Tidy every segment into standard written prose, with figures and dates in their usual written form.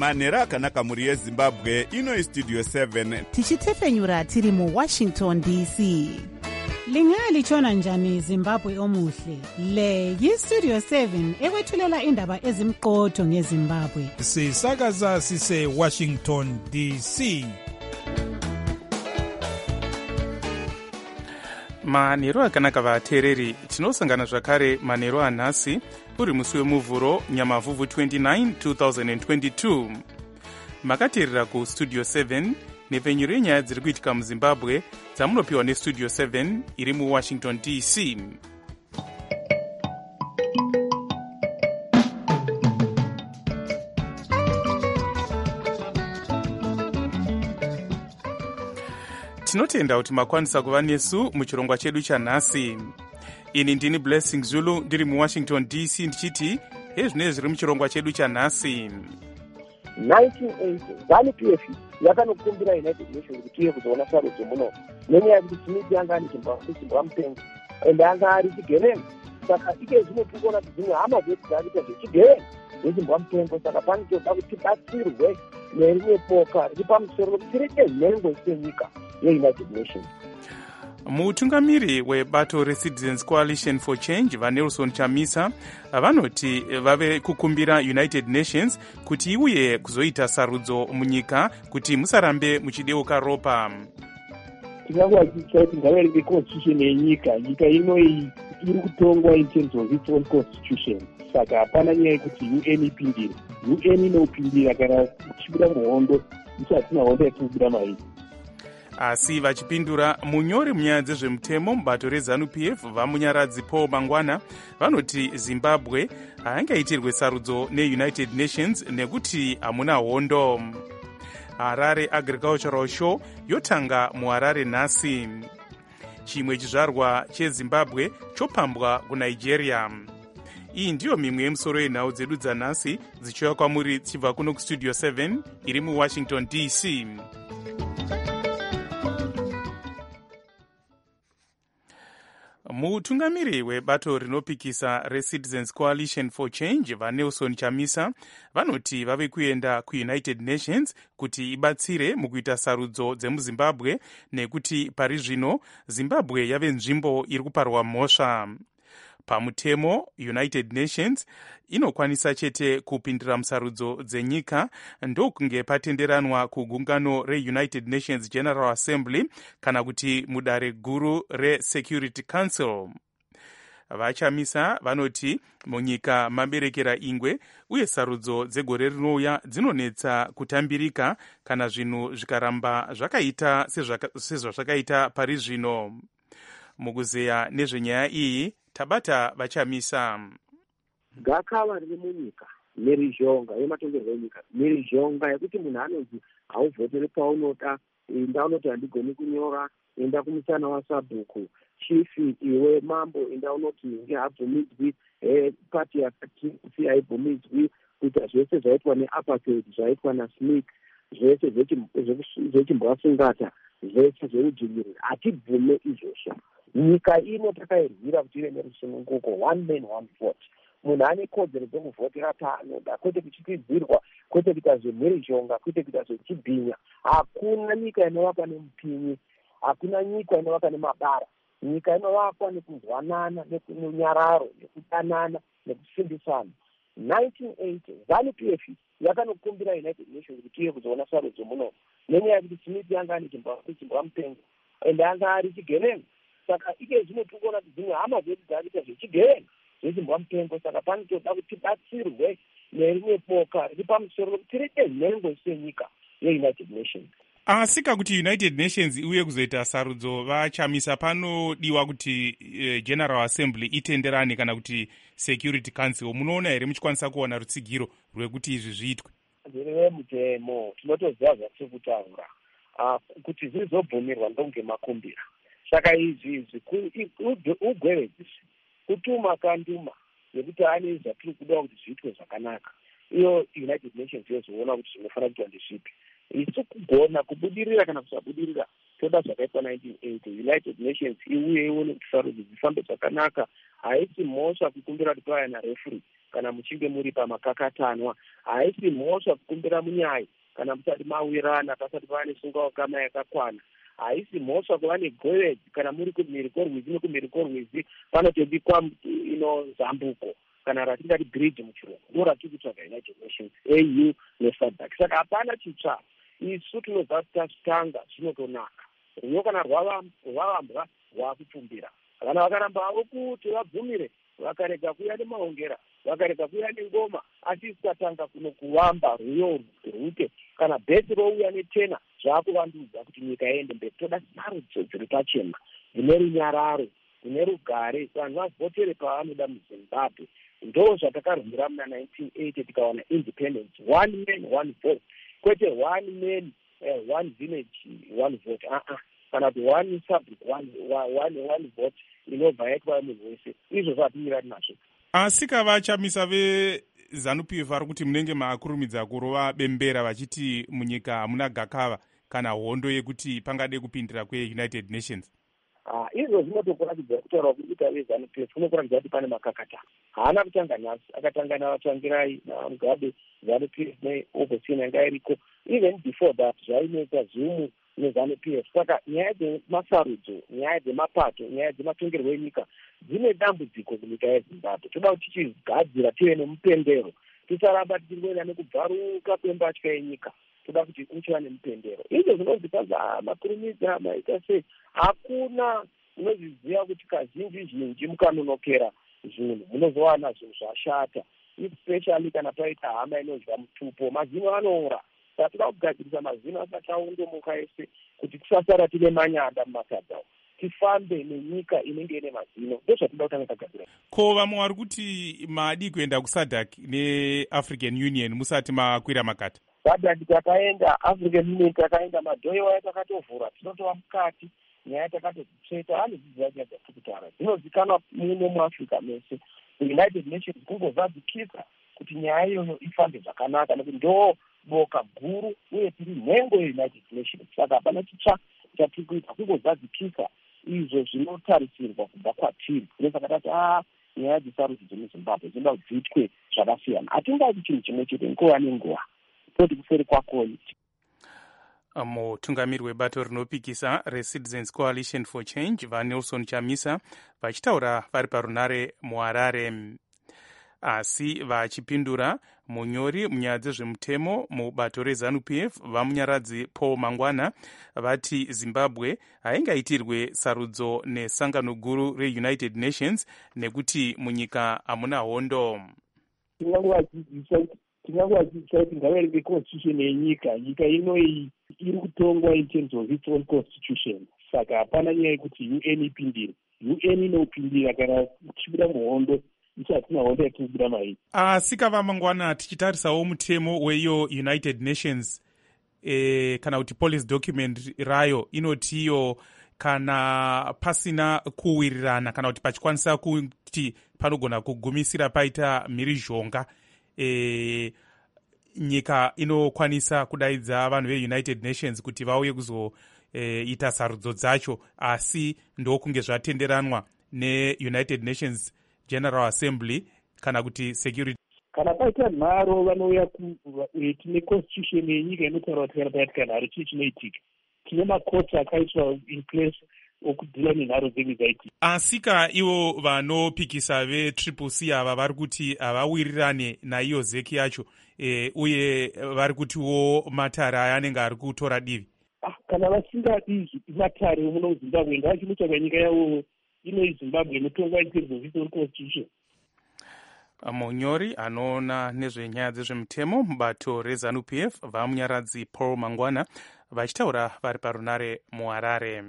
manhero akanaka mhuri yezimbabwe. Ino istudio 7 tichitefenyura tiri muwashington dc. Lingalitshona njani Zimbabwe omuhle? Le yistudio 7 ekwethulela indaba ezimqotho ngeZimbabwe. Sisakaza sise Washington DC. manhero akanaka vateereri, tinosangana zvakare manhero anhasi uri musi wemuvhuro nyamavhuvhu 29 2022. makateerera kustudio 7 nepfenyuro yenyaya dziri kuitika muzimbabwe dzamunopiwa nestudio 7 iri muwashington dc. tinotenda kuti makwanisa kuva nesu muchirongwa chedu chanhasi. Ini ndini Blessing Zulu ndiri muwashington dc ndichiti ezvinezvi zviri muchirongwa chedu chanhasi. 1980 ZANU-PF yakanokumbira United Nations kuti iye kuzoona sarudzo muno nenyaya yekuti Smith yanga ane chimbwa mupengo ende anga ari chigevenga. Saka ike zvino tikuona kuti dzimwe hama dzedu dzakuita zvechigevenga nechimbwa mupengo. Saka panotoda kuti tibatsirwe nerimwe poka riri pamusoro rokuti tireke nhengo senyika yeUnited Nations. Mutungamiri webato reCitizens Coalition for Change vaNelson Chamisa vanoti vave kukumbira United Nations kuti iuye kuzoita sarudzo munyika kuti musarambe muchideuka ropa. Tingakuachisa kuti ngave iri constitution yenyika, nyika ino iri kutongwa in terms of its own constitution. Saka hapana nyaya yekuti UN ipindire. UN inopindira kana kuchibuda muhondo isati hondo yatinobuda mairi. Asi vachipindura, munyori munyaya dzezvemutemo mubato reZANU-PF vamunyaradzi Paul Mangwana vanoti Zimbabwe haingaitirwe sarudzo neUnited Nations nekuti hamuna hondo. Harare Agricultural Show yotanga muHarare nhasi. Chimwe chizvarwa cheZimbabwe chopambwa kuNigeria. Iyi ndiyo mimwe yemusoro yenhau dzedu dzanhasi dzichiuya kwamuri dzichibva kuno kustudio 7 iri muWashington DC. Mutungamiri webato rinopikisa reCitizens Coalition for Change vaNelson Chamisa vanoti vave kuenda kuUnited Nations kuti ibatsire mukuita sarudzo dzemuZimbabwe nekuti pari zvino Zimbabwe yave nzvimbo iri kuparwa mhosva. Pamutemo, United Nations inokwanisa chete kupindira musarudzo dzenyika ndokunge patenderanwa kugungano reUnited Nations General Assembly kana kuti mudare guru reSecurity Council. Vachamisa vanoti munyika maberekera ingwe uye sarudzo dzegore rinouya dzinonetsa kutambirika kana zvinhu zvikaramba zvakaita sezvazvakaita pari zvino. Mukuzeya nezvenyaya iyi tabata Vachamisa. Gakava riri munyika nerizhonga yematongerwo enyika, nerizhonga yekuti munhu anonzi hauvhotere paunoda, enda unoti handigoni kunyora, enda kumusana wasabhuku, chifi iwe mambo enda unoti ngehabvumidzwi, pati yakati haibvumidzwi, kuita zvese zvaitwa neapartheid, zvaitwa naSmith, zvese zvechimbwasungata, zvese zveudzvinyiriri, hatibvume izvozvo. Nyika ino takairwira kuti ive nerusununguko, one man one vote. Munhu ane kodzero dzekuvhotera paanoda, kwete kuchikwidzirwa, kwete kuita zvemhirizhonga, kwete kuita zvechibhinya. Hakuna nyika inovakwa nemupinyi, hakuna nyika inovakwa nemabara. Nyika inovakwa nekuzwanana, nekunyararo, nekudanana, nekusimbisana. 1980 ZANU-PF yakanokumbira United Nations kuti iye kuzoona sarudzo muno nenyaya yekuti Smith yanga ane chimbwa mupengo ende anga ari chigevenga. Saka ike zvino tikuona kuti dzimwe hama dzedu dzakuita zvechigevenga zvechimbwa mupengo. Saka panotoda kuti tibatsirwe nerimwe poka riri pamusoro rokuti tireke nhengo senyika yeUnited Nations. Asi kuti United Nations uye kuzoita sarudzo Vachamisa panodiwa kuti General Assembly itenderane kana kuti Security Council. Munoona here muchikwanisa kuona rutsigiro rwekuti izvi zviitwe? Zviri mutemo, tinotoziva zvatiri kutaura kuti zvirozobvumirwa ndongemakumbira. Saka izvi ugwevedzisi kutuma kanduma yekuti ane zvatiri kuda kuti zviitwe zvakanaka. Iyo United Nations yozoona kuti zvinofanira kuitwa ndezvipi. Isu kugona kubudirira kana kusabudirira toda zvakaitwa 1980 United Nations iuye ione kuti sarudzo dzifambe zvakanaka. Haisi mhosva kukumbira kuti pave narefuri kana muchinge muri pamakakatanwa. Haisi mhosva kukumbira munyai kana musati mawirana pasati pava nesungaukama yakakwana. Haisi mhosva kuva negowedzi kana muri kumhiriko rwizi nekumhiriko rwizi panotobikwa zambuko kana ratingati bridge muchirungu. Ndo ratiri kutsvaga United Nations, AU neSADC. Saka hapana chitsva. Isu tinobva tatanga zvinotonaka. Ruyo kana rwavambwa rwakupfumbira. Kana vakaramba kuti vabvumire vakarega kuya nemaongera vakarega kuya nengoma asi isatanga kuno kuvamba ruyo rwute kana bhesi rouya netena zvakuvandudza kuti nyika iende mberi. Toda sarudzo dziri pachena dzine runyararo dzine rugare vanhu vavhotere pavanoda muZimbabwe. Ndo zvatakarwira muna 1980 tikawana independence, one man one vote, kwete one man one village one vote, kana kuti one subject one vote inobva yaitwa munhu wese. Izvo zvatimira tinazvo. Asi kavachamisa veZANU-PF vari kuti munenge maakurumidza kurova bembera vachiti munyika hamuna gakava kana hondo yekuti pangade kupindira kweUnited Nations. Izvo zvinotokuratidza kutaura kuita veZANU-PF kunokuratidza kuti pane makakatana. Haana kutanga nhasi, akatanga navatsvangirai naMugabe. ZANU-PF neopposition yanga iriko even before that zvainoita ZUMU neZANU-PF. Saka nyaya dzemasarudzo, nyaya dzemapato, nyaya dzematongerwo enyika dzine dambudziko kunyika yeZimbabwe. Toda kuti tichigadzira tive nemupendero, tisaramba tichingorenda nekubvaruka kwembatya yenyika. Toda kuti uchiva nemupendero. Izvo zvinozvikanza makurumidza maita sei. Hakuna unozviziva kuti kazhinji mukanonokera zvinhu munozowana zvinhu zvashata, especially kana paita hama inodya mutupo, mazino anoora. Saka toda kugadzirisa mazino asati aundomuka ese kuti tisasara tine manyanda mumasadza, tifambe nenyika inenge ine mazino. Ndo zvatoda kutanga tagadzira. Ko vamwe vari kuti madi kuenda kuSADC neAfrican Union musati makwira makata? SADC takaenda, African Union takaenda, madhoyo takatovhura, tinotova mukati. Nyaya takatotsveta hanodzidzira nyaya dzakutara dzinozikanwa muno muAfrica mese. United Nations kungozadzikisa kuti nyaya iyoyo ifambe zvakanaka nekuti ndo boka guru uye tiri nhengo yeUnited Nations. Saka hapana chitsva chatiri kuita, kungozadzikisa izvo zvinotarisirwa kubva kwatiri. Saka tati nyaya dzesarudzo dzemuZimbabwe dzinoda dziitwe zvakasiyana. Hatingaiti chinhu chimwe chete nguva nenguva, toti kuseri kwakoni. Mutungamiri webato rinopikisa reCitizens Coalition for Change vaNelson Chamisa vachitaura vari parunare muHarare. Asi vachipindura, munyori munyaya dzezvemutemo mubato reZANU-PF vamunyaradzi Paul Mangwana vati Zimbabwe haingaitirwe sarudzo nesangano guru reUnited Nations nekuti munyika hamuna hondo. Tingangovadzidzisa kuti ngavaerenge constitution yenyika. Nyika inoyi iri kutongwa in terms of its own constitution. Saka hapana nyaya yekuti UN ipindire. UN inopindira kana tichibira muhondo, isu hatina hondo yatinobira mairi. Asi kava Mangwana, tichitarisawo mutemo weiyo United Nations kana kuti policy document rayo inotiyo kana pasina kuwirirana kana kuti pachikwanisa kuti panogona kugumisira paita mhirizhonga, nyika inokwanisa kudaidza vanhu veUnited Nations kuti vauye kuzoita sarudzo dzacho, asi ndokunge zvatenderanwa neUnited Nations General Assembly kana kuti security. Kana paita nharo vanouya tine constitution yenyika inotaura kuti kana paitika nharo chii chinoitika. Tine makoti akaiswa in place okudhila nenharo dzenyu dzaitika. Asika ivo vanopikisa veCCC ava vari kuti havawirirane naiyo zeki yacho, uye vari kutiwo matare aya anenge ari kutora divi. Kana vasingadi matare muno muZimbabwe ngavachinotsvaga nyika yavo ino Zimbabwe inotongwa in terms of its own constitution. Munyori anoona nezvenyaya dzezvemutemo mubato reZANU-PF vamunyaradzi Paul Mangwana vachitaura vari parunare muHarare.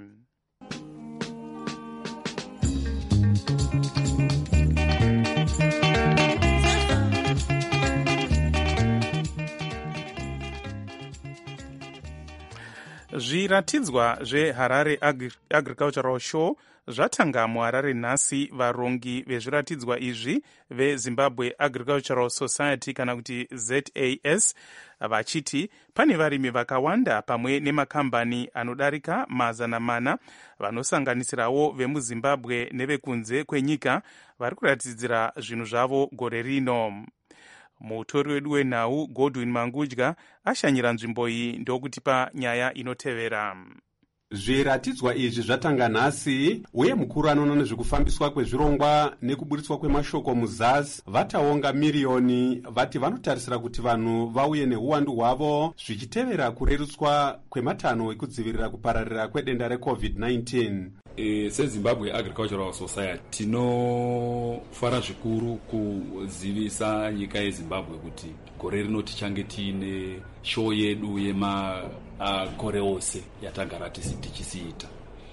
Zviratidzwa zveHarare Agricultural Show zvatanga muHarare nhasi. Varongi vezviratidzwa izvi veZimbabwe Agricultural Society kana kuti ZAS vachiti pane varimi vakawanda pamwe nemakambani anodarika 400 vanosanganisirawo vemuZimbabwe nevekunze kwenyika vari kuratidzira zvinhu zvavo gore rino. Mutori wedu wenhau Godwin Mangudya ashanyira nzvimbo iyi ndokutipa nyaya inotevera. Zviratidzwa izvi zvatanga nhasi, uye mukuru anoona nezvekufambiswa kwezvirongwa nekuburitswa kwemashoko muzasi vataonga miriyoni vati vanotarisira kuti vanhu vauye neuwandu hwavo zvichitevera kurerutswa kwematanho ekudzivirira kupararira kwedenda reCovid-19. SeZimbabwe Agricultural Society tinofara zvikuru kuzivisa nyika yeZimbabwe kuti gore rino tichange tiine show yedu yemakore ose yatagara tichisiita.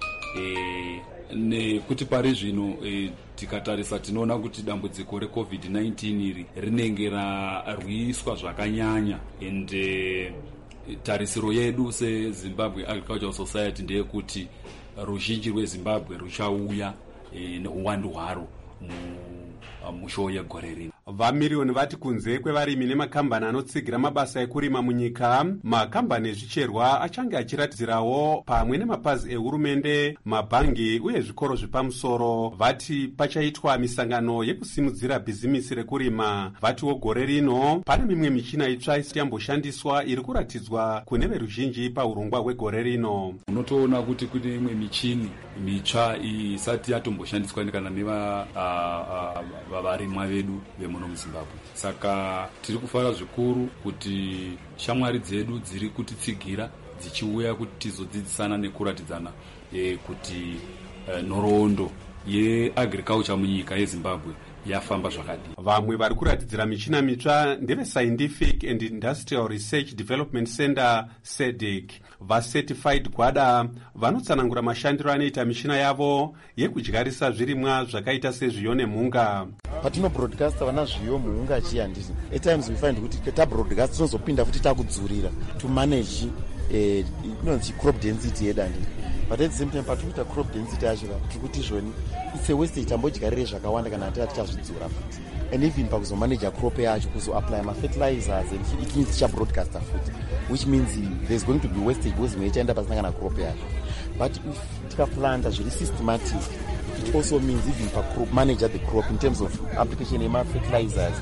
Nekuti pari zvino tikatarisa tinoona kuti dambudziko reCovid-19 iri rinenge rarwiswa zvakanyanya, ende tarisiro yedu seZimbabwe Agricultural Society ndeyekuti ruzhinji rweZimbabwe ruchauya neuwandu hwaro mushow yegore rino. Vamiriyoni vati kunze kwevarimi nemakambani anotsigira mabasa ekurima munyika, makambani ezvicherwa achange achiratidzirawo pamwe nemapazi ehurumende, mabhangi uye zvikoro zvepamusoro. Vati pachaitwa misangano yekusimudzira bhizimisi rekurima. Vatiwo gore rino pane mimwe michina itsva isati yamboshandiswa iri kuratidzwa kune veruzhinji paurongwa hwegore rino. Unotoona kuti kune imwe michini mitsva isati yatomboshandiswa kana nevarimwa vedu vemuno muZimbabwe. Saka tiri kufara zvikuru kuti shamwari dzedu dziri kutitsigira dzichiuya kuti tizodzidzisana nekuratidzana kuti nhoroondo yeagriculture munyika yeZimbabwe yafamba zvakadii. Vamwe vari kuratidzira michina mitsva ndeve Scientific and Industrial Research Development Center SEDEC. VaCertified gwada vanotsanangura mashandiro anoita michina yavo yekudyarisa zvirimwa zvakaita sezviyo nemhunga. Patinobroadcasta vana zviyo muhunga achiyandisi. At times we find kuti tabroadcast tinozopinda futi takudzurira to manage crop density yedandiri. But at the same time patikuita crop density yacho tikuti zvoni it's a waste tambodyarire zvakawanda kana tichazvidzura futi. And even pakuzomanage crop yacho kuzoapply fertilizers and it means ticha-broadcaster futi, which means there's going to be wastage because meichaenda pasina kana crop yacho. But if tikaplanta zviri systematic, it also means even crop manage the crop in terms of application of fertilizers,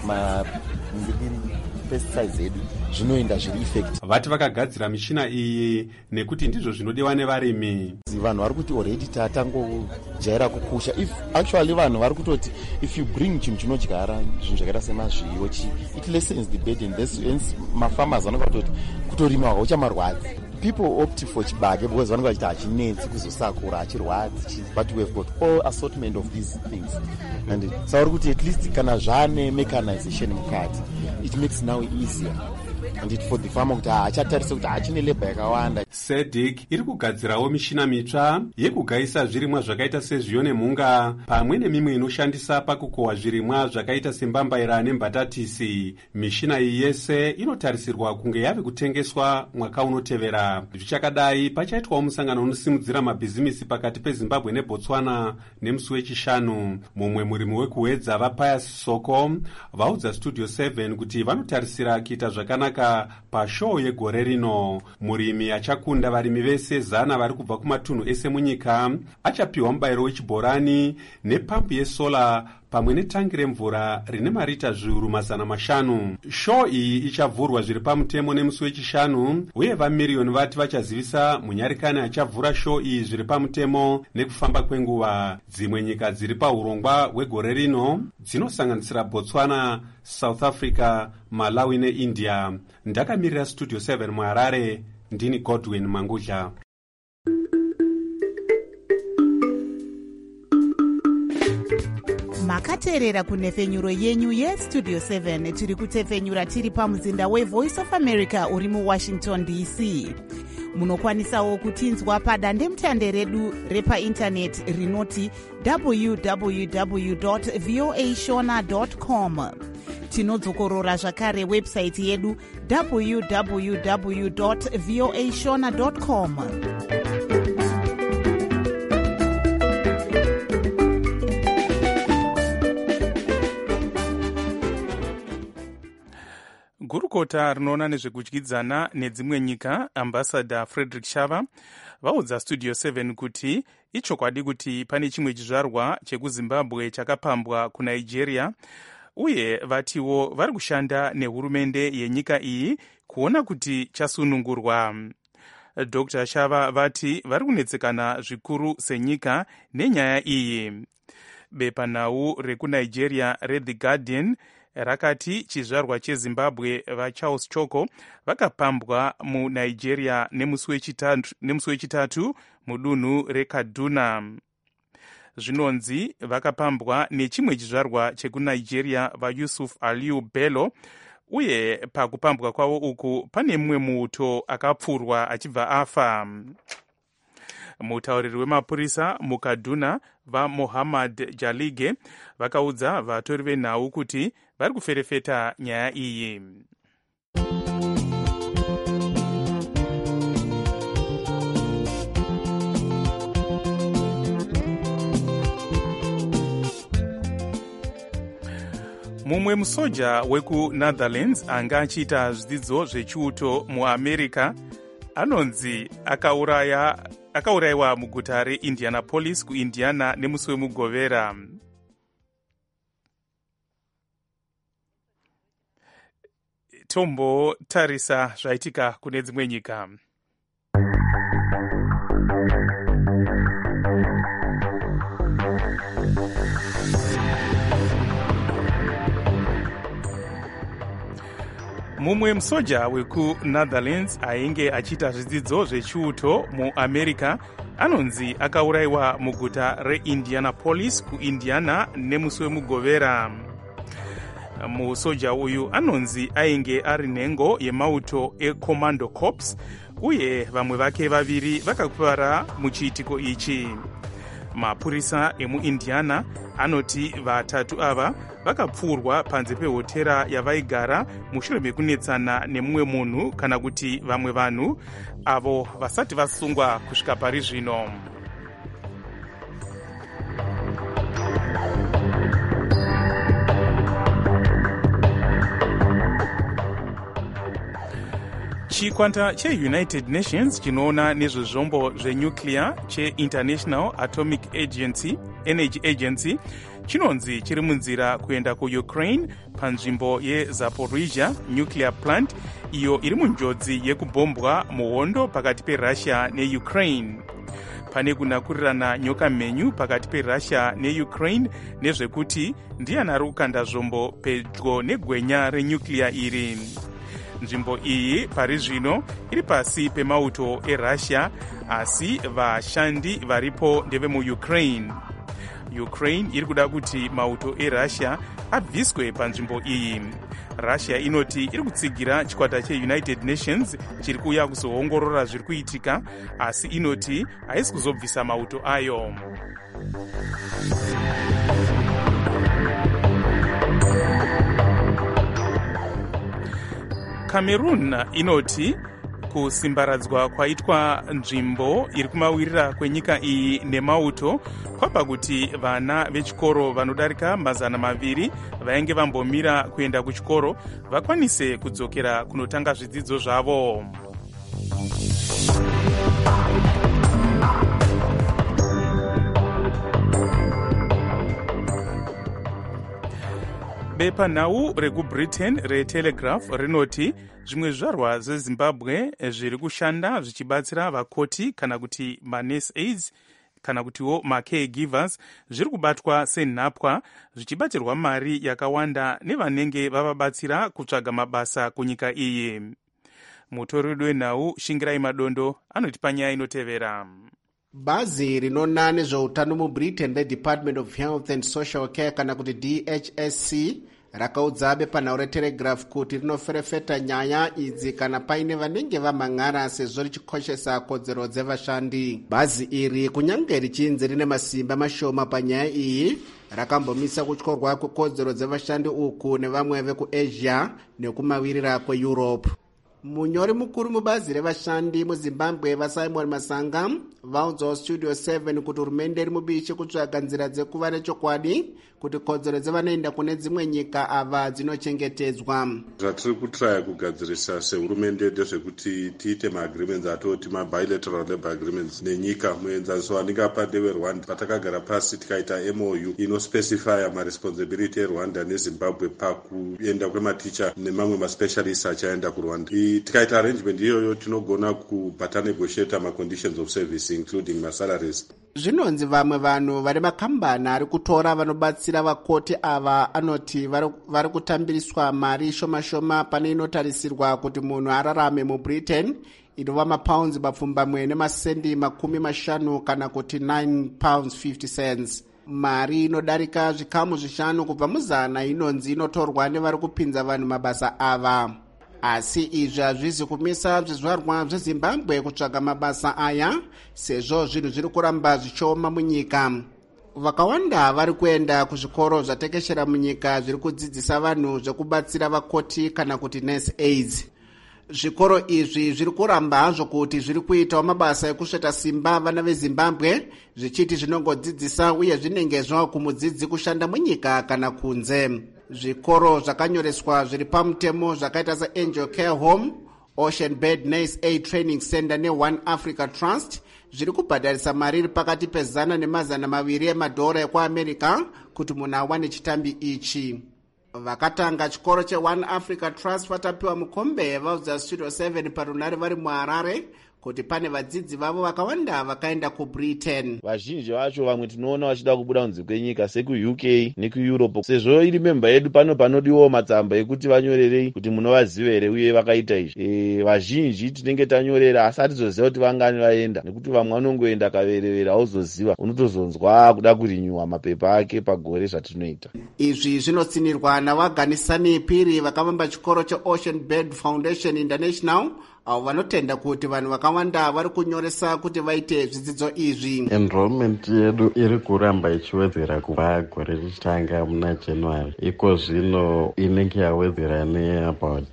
pesticides edu zvinoenda zviri effect. Vati vakagadzira michina iyi nekuti ndizvo zvinodiwa nevarimi. Vanhu vari kuti already tatangojaira kukusha. If actually vanhu vari kutoti if you bring chinhu chinodyara zvinhu zvakaita semazviyo it lessens the burden. Hence mafarmers vanenge vatoti kutorima hauchamarwadzi. People opt for chibage because vanenge vachiti hachinetsi kuzosakura hachirwadzi, but we have got all assortment of these things. And sauri kuti at least kana zvane mechanization mukati, it makes now easier. And it for the farmer kuti hachatarisa kuti hachine labor yakawanda. SEDEC iri kugadzirawo mishina mitsva yekugayisa zvirimwa zvakaita sezviyo nemhunga pamwe nemimwe inoshandisa pakukohwa zvirimwa zvakaita sembambaira nembatatisi. Mishina iyi yese inotarisirwa kunge yave kutengeswa mwaka unotevera. Zvichakadai pachaitwawo musangano unosimudzira mabhizimisi pakati peZimbabwe neBotswana nemusi wechishanu. Mumwe murimi wekuwedza vaPius Soko vaudza Studio 7 kuti vanotarisira kuita zvakanaka pashow yegore rino. Murimi achakunda varimi vese 100 vari kubva kumatunhu ese munyika achapiwa mubayiro wechibhorani nepampu yesola pamwe netangi remvura rine marita zviuru 500. Show iyi ichavhurwa zviri pamutemo nemusi wechishanu, uye vamiriyoni vati vachazivisa munyarikani achavhura show iyi zviri pamutemo nekufamba kwenguva. Dzimwe nyika dziri paurongwa hwegore rino dzinosanganisira Botswana, South Africa, Malawi neIndia. Ndakamirira Studio 7 muHarare, ndini Godwin Mangudya. makateerera kunhefenyuro yenyu yestudio 7. tiri kutefenyura tiri pamuzinda wevoice of america uri muwashington dc. munokwanisawo kutinzwa padandemutande redu repaindaneti rinoti www.voashona.com. tinodzokorora zvakare webhusaiti yedu www.voashona.com. gurukota rinoona nezvekudyidzana nedzimwe nyika ambassador Frederick Shava vaudza studio 7 kuti ichokwadi kuti pane chimwe chizvarwa chekuzimbabwe chakapambwa kunigeria, uye vatiwo vari kushanda nehurumende yenyika iyi kuona kuti chasunungurwa. Dr. Shava vati vari kunetsekana zvikuru senyika nenyaya iyi. Bepanhau rekunigeria reThe Guardian rakati chizvarwa chezimbabwe vaCharles Choko vakapambwa munigeria nemusi wechitatu mudunhu reKaduna. Zvinonzi vakapambwa nechimwe chizvarwa chekunigeria vaYusuf Aliyu Bello, uye pakupambwa kwavo uku pane mumwe muuto akapfurwa achibva afa. Mutauriri wemapurisa muKaduna vaMohammad Jalige vakaudza vatori venhau kuti vari kuferefeta nyaya iyi. Mumwe musoja wekuNetherlands anga achiita zvidzidzo zvechiuto muAmerica anonzi akaurayiwa muguta reIndianapolis kuIndiana nemusi wemugovera. Tombotarisa zvaitika kune dzimwe nyika. Mumwe musoja wekuNetherlands ainge achiita zvidzidzo zvechiuto muAmerica anonzi akaurayiwa muguta reIndianapolis kuIndiana nemusi wemugovera. Musoja uyu anonzi ainge ari nhengo yemauto eCommando Corps, uye vamwe vake vaviri vakakuvara muchiitiko ichi. Mapurisa emuIndiana anoti vatatu ava vakapfurwa panze pehotera yavaigara mushure mekunetsana nemumwe munhu kana kuti vamwe vanhu avo vasati vasungwa kusvika pari zvino. Chikwata cheUnited Nations chinoona nezvezvombo zvenuclear cheInternational Atomic Energy Agency chinonzi chiri munzira kuenda kuUkraine panzvimbo yeZaporizhia nuclear plant iyo iri munjodzi yekubhombwa muhondo pakati peRussia neUkraine. Pane kunakurirana nyoka mhenyu pakati peRussia neUkraine nezvekuti ndiani ari kukanda zvombo pedyo negwenya renuclear iri. Nzvimbo iyi pari zvino iri pasi pemauto eRussia, asi vashandi varipo ndevemuUkraine. Ukraine iri kuda kuti mauto eRussia abviswe panzvimbo iyi. Russia inoti iri kutsigira chikwata cheUnited Nations chiri kuuya kuzoongorora zviri kuitika, asi inoti haisi kuzobvisa mauto ayo. Cameroon inoti kusimbaradzwa kwaitwa nzvimbo iri kumawirira kwenyika iyi nemauto kwapa kuti vana vechikoro vanodarika 200 vainge vambomira kuenda kuchikoro vakwanise kudzokera kunotanga zvidzidzo zvavo. Bepanhau rekuBritain reTelegraph rinoti zvimwe zvizvarwa zveZimbabwe zviri kushanda zvichibatsira vakoti kana kuti manurse aides kana kutiwo macaregivers zviri kubatwa senhapwa zvichibatirwa mari yakawanda nevanenge vavabatsira kutsvaga mabasa kunyika iyi. Mutori wedu wenhau Shingirai Madondo anoti panyaya inotevera. Bazi rinoona nezveutano muBritain reDepartment of Health and Social Care kana kuti DHSC rakaudza bepanhau reTelegraph kuti rinoferefeta nyaya idzi kana paine vanenge vamhan'ara sezvo richikoshesa kodzero dzevashandi. Bhazi iri kunyange richinzi rine masimba mashoma panyaya iyi rakambomisa kutyorwa kwekodzero dzevashandi uku nevamwe vekuAsia nekumavirira kweEurope. Munyori mukuru mubazi revashandi muZimbabwe vaSimon Masanga vaudzawo Studio 7 kuti hurumende iri mubishi kutsvaga nzira dzekuva nechokwadi kuti kodzero dzevanoenda kune dzimwe nyika ava dzinochengetedzwa. Zvatiri kutraya kugadzirisa sehurumende ndezvekuti tiite maagreements atoti mabilateral labor agreements nenyika. Muenzaniso wandingapa ndeweRwanda patakagara pasi tikaita MOU inospecifya maresponsibility eRwanda neZimbabwe pakuenda kwematicha nemamwe maspecialists achaenda kuRwanda. Tikaita arrangement iyoyo tinogona kubata negotiate maconditions of service including masalaries. Zvinonzi vamwe vanhu vari makambani ari kutora vanobatsira vakoti ava anoti vari kutambiriswa mari shoma pane inotarisirwa kuti munhu ararame muBritain inova mapounds mapfumbamwe nemasendi 50 kana kuti £9.50. Mari inodarika zvikamu 5 kubva muzana inonzi inotorwa nevari kupinza vanhu mabasa ava. Asi izvi hazvizi kumisa zvizvarwa zveZimbabwe kutsvaga mabasa aya sezvo zvinhu zviri kuramba zvichioma munyika. Vakawanda vari kuenda kuzvikoro zvatekeshera munyika zviri kudzidzisa vanhu zvekubatsira vakoti kana kuti nurse aides. Zvikoro izvi zviri kuramba hazvo kuti zviri kuitawo mabasa ekusveta simba vana veZimbabwe zvichiti zvinongodzidzisa uye zvinenge zvava kumudzidzi kushanda munyika kana kunze. Zvikoro zvakanyoreswa zviri pamutemo zvakaita seAngel Care Home, Ocean Bed Nurse Aid Training Center neOne Africa Trust zviri kubhadharisa mari iri pakati pezana nemazana 200 emadhora ekuAmerica kuti munhu awane chitambi ichi. Vakatanga chikoro cheOne Africa Trust vatapiwa mukombe vaudza Studio 7 parunare vari muHarare kuti pane vadzidzi vavo vakawanda vakaenda kuBritain. Vazhinji vacho vamwe tinoona vachida kubuda kunze kwenyika sekuUK nekuEurope. Sezvo iri memba yedu panodiwawo matsamba ekuti vanyorerei kuti munovaziva here uye vakaita izvi. Vazhinji tinenge tanyorera asi hatizoziva kuti vangani vaenda nekuti vamwe vanongoenda kaverevera hauzoziva unotozonzwa kuda kurinyuwa mapepa ake pagore zvatinoita. Izvi zvinotsinirwa navaganisani Piri vakavamba chikoro cheOcean Bed Foundation International avo vanotenda kuti vanhu vakawanda vari kunyoresa kuti vaite zvidzidzo izvi. Enrollment yedu iri kuramba ichiwedzera kubva gore richitanga muna January. Iko zvino inenge yawedzera neabout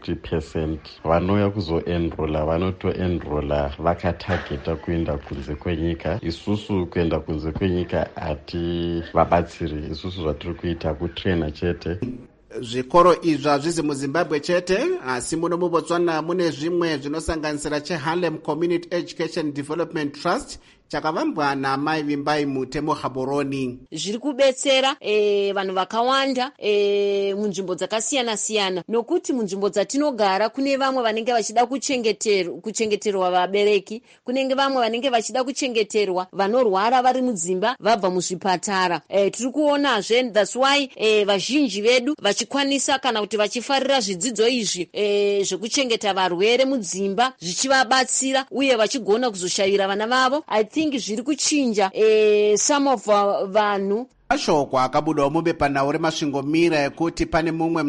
50%. Vanouya kuzoenrolla vanotoenrolla vakatageta kuenda kunze kwenyika. Isusu kuenda kunze kwenyika hati vabatsiri, isusu zvatiri kuita kutraina chete. Zvikoro izvi hazvizi muZimbabwe chete asi muno muBotswana mune zvimwe zvinosanganisira cheHarlem Community Education Development Trust chakavambwa naMai Vimbai Mutemo Gaborone. Zviri kubetsera vanhu vakawanda munzvimbo dzakasiyana-siyana nokuti munzvimbo dzatinogara kune vamwe vanenge vachida kuchengeterwa vabereki, kunenge vamwe vanenge vachida kuchengeterwa vanorwara vari mudzimba vabva muzvipatara. Tiri kuonazve that's why vazhinji vedu vachikwanisa kana kuti vachifarira zvidzidzo izvi zvekuchengeta varwere mudzimba zvichivabatsira uye vachigona kuzoshayira vana vavo. I think zviri kuchinja some of vanhu. Mashoko akabudawo mubepanhau remasvingomira ekuti pane mumwe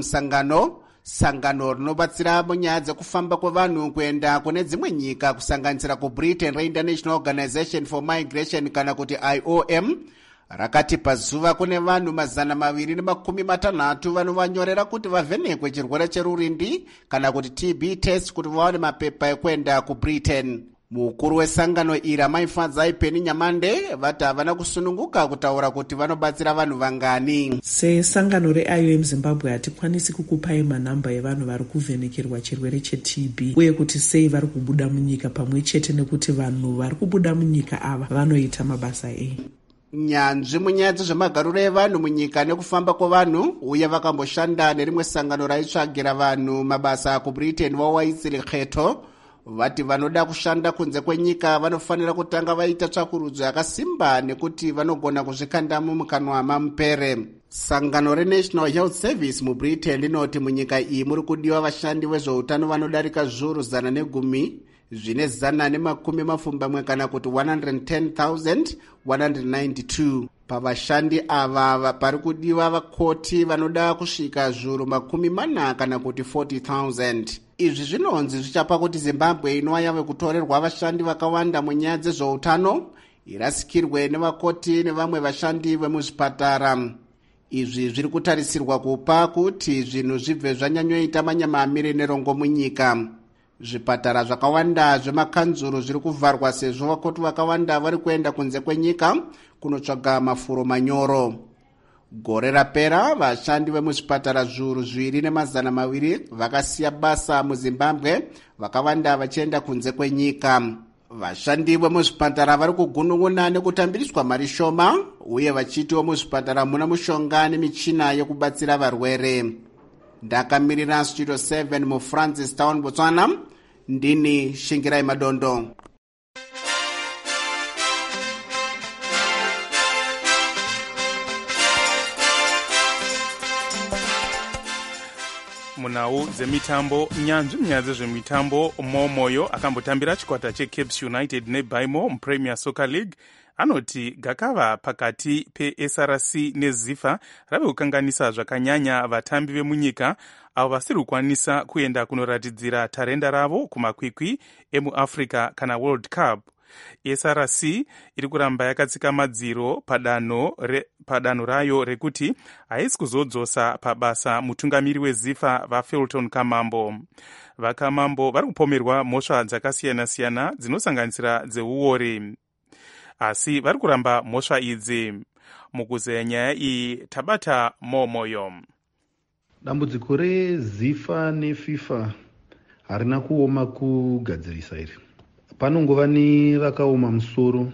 sangano rinobatsira munyaya dzekufamba kwevanhu kuenda kune dzimwe nyika kusanganisira kuBritain reInternational Organization for Migration kana kuti IOM rakati pazuva kune vanhu 260 vanovanyorera kuti vavhenekwe chirwere cherurindi kana kuti TB test kuti vaone mapepa ekuenda kuBritain. Mukuru wesangano iri Maifadzai Penny Nyamande vati havana kusununguka kutaura kuti vanobatsira vanhu vangani. Sesangano reIOM Zimbabwe hatikwanisi kukupai manhamba evanhu vari kuvhenekerwa chirwere cheTB uye kuti sei vari kubuda munyika pamwe chete nekuti vanhu vari kubuda munyika ava vanoita mabasa ei. Nyanzvi munyaya dzezvemagariro evanhu munyika nekufamba kwevanhu uye vakamboshanda nerimwe sangano raitsvagira vanhu mabasa kuBritain vawaitsiri Kheto vati vanoda kushanda kunze kwenyika vanofanira kutanga vaita tsvakurudzo yakasimba nekuti vanogona kuzvikanda mumukanwa mamupere. Sangano reNational Health Service muBritain rinoti munyika iyi muri kudiwa vashandi vezveutano vanodarika zviuru 110 zvine 110 kana kuti 110,192. pavashandi ava pari kudiwa vakoti vanoda kusvika zviuru 40 kana kuti 40,000. Izvi zvinonzi zvichapa kuti Zimbabwe inova yave kutorerwa vashandi vakawanda munyaya dzezveutano irasikirwe nevakoti nevamwe vashandi vemuzvipatara. Izvi zviri kutarisirwa kupa kuti zvinhu zvibve zvanyanyoita manyamamiri nerongo munyika. Zvipatara zvakawanda zvemakanzuru zviri kuvharwa sezvo vakoti vakawanda vari kuenda kunze kwenyika kunotsvaga mafuro manyoro. Gore rapera vashandi vemuzvipatara zviuru 2,200 vakasiya basa muZimbabwe, vakawanda vachienda kunze kwenyika. Vashandi vemuzvipatara vari kugunun'una nekutambiriswa mari shoma uye vachitiwo muzvipatara muna mushonga nemichina yekubatsira varwere. Ndakamirira Studio 7 muFrancis Town, Botswana. Ndini Shingirai Madondo. munhau dzemitambo, nyanzvi munyaya dzezvemitambo Momoyo akambotambira chikwata cheCapes United neBaimo muPremier Soccer League anoti gakava pakati peSRC neZifa rave kukanganisa zvakanyanya vatambi vemunyika avo vasiri kukwanisa kuenda kunoratidzira tarenda ravo kumakwikwi emuAfrica kana World Cup. SRC iri kuramba yakatsika madziro padanho rayo rekuti haisi kuzodzosa pabasa mutungamiri weZifa vaFelton Kamambo. VaKamambo vari kupomerwa mhosva dzakasiyana-siyana dzinosanganisira dzeuori, asi vari kuramba mhosva idzi. Mukuzeya nyaya iyi tabata Momoyo. Dambudziko reZifa neFIFA harina kuoma kugadzirisa iri. Panongova nevakaoma musoro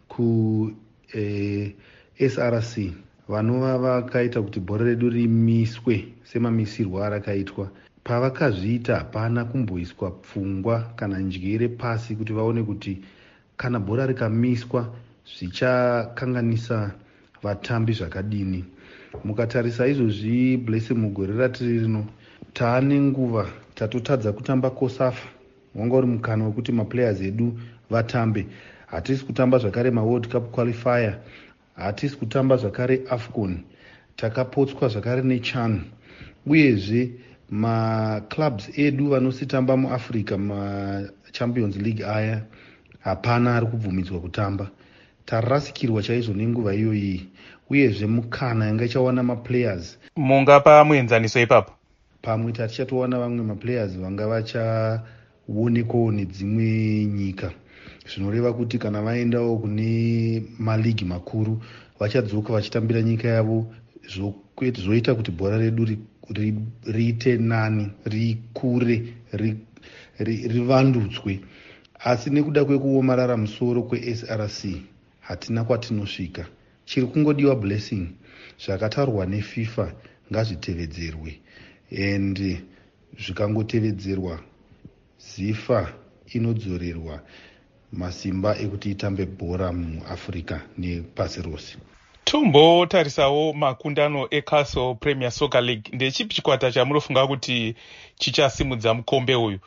kuSRC vanova vakaita kuti bhora redu rimiswe semamisirwo arakaitwa. Pavakazviita hapana kumboiswa pfungwa kana njere pasi kuti vaone kuti kana bhora rikamiswa zvichakanganisa vatambi zvakadini. Mukatarisa izvozvi Blessing mugore ratiri rino taane nguva tatotadza kutamba Kosafa, wanga uri mukana wekuti maplayers edu vatambe. Hatisi kutamba zvakare maWorld Cup qualifier, hatisi kutamba zvakare AFCON, takapotswa zvakare neCHAN. Uyezve maclubs edu vanositamba muAfrica maChampions League aya hapana ari kubvumidzwa kutamba. Tarasikirwa chaizvo nenguva iyoyi, uyezve mukana yanga ichawana maplayers. Mungapa muenzaniso ipapo? Pamwe tichatowana vamwe maplayers vanga vachaonekwawo nedzimwe nyika, zvinoreva kuti kana vaendawo kune maligi makuru vachadzoka vachitambira nyika yavo, zvoita kuti bhora redu riite nani, rikure, rivandudzwe. Asi nekuda kwekuomarara musoro kweSRC hatina kwatinosvika. Chiri kungodiwa Blessing, zvakataurwa neFIFA ngazvitevedzerwe, and zvikangotevedzerwa Zifa inodzorerwa masimba ekuti itambe bhora muAfrica nepasi rose. Tombotarisawo makundano eCastle Premier Soccer League. Ndechipi chikwata chamunofunga kuti chichasimudza mukombe uyu?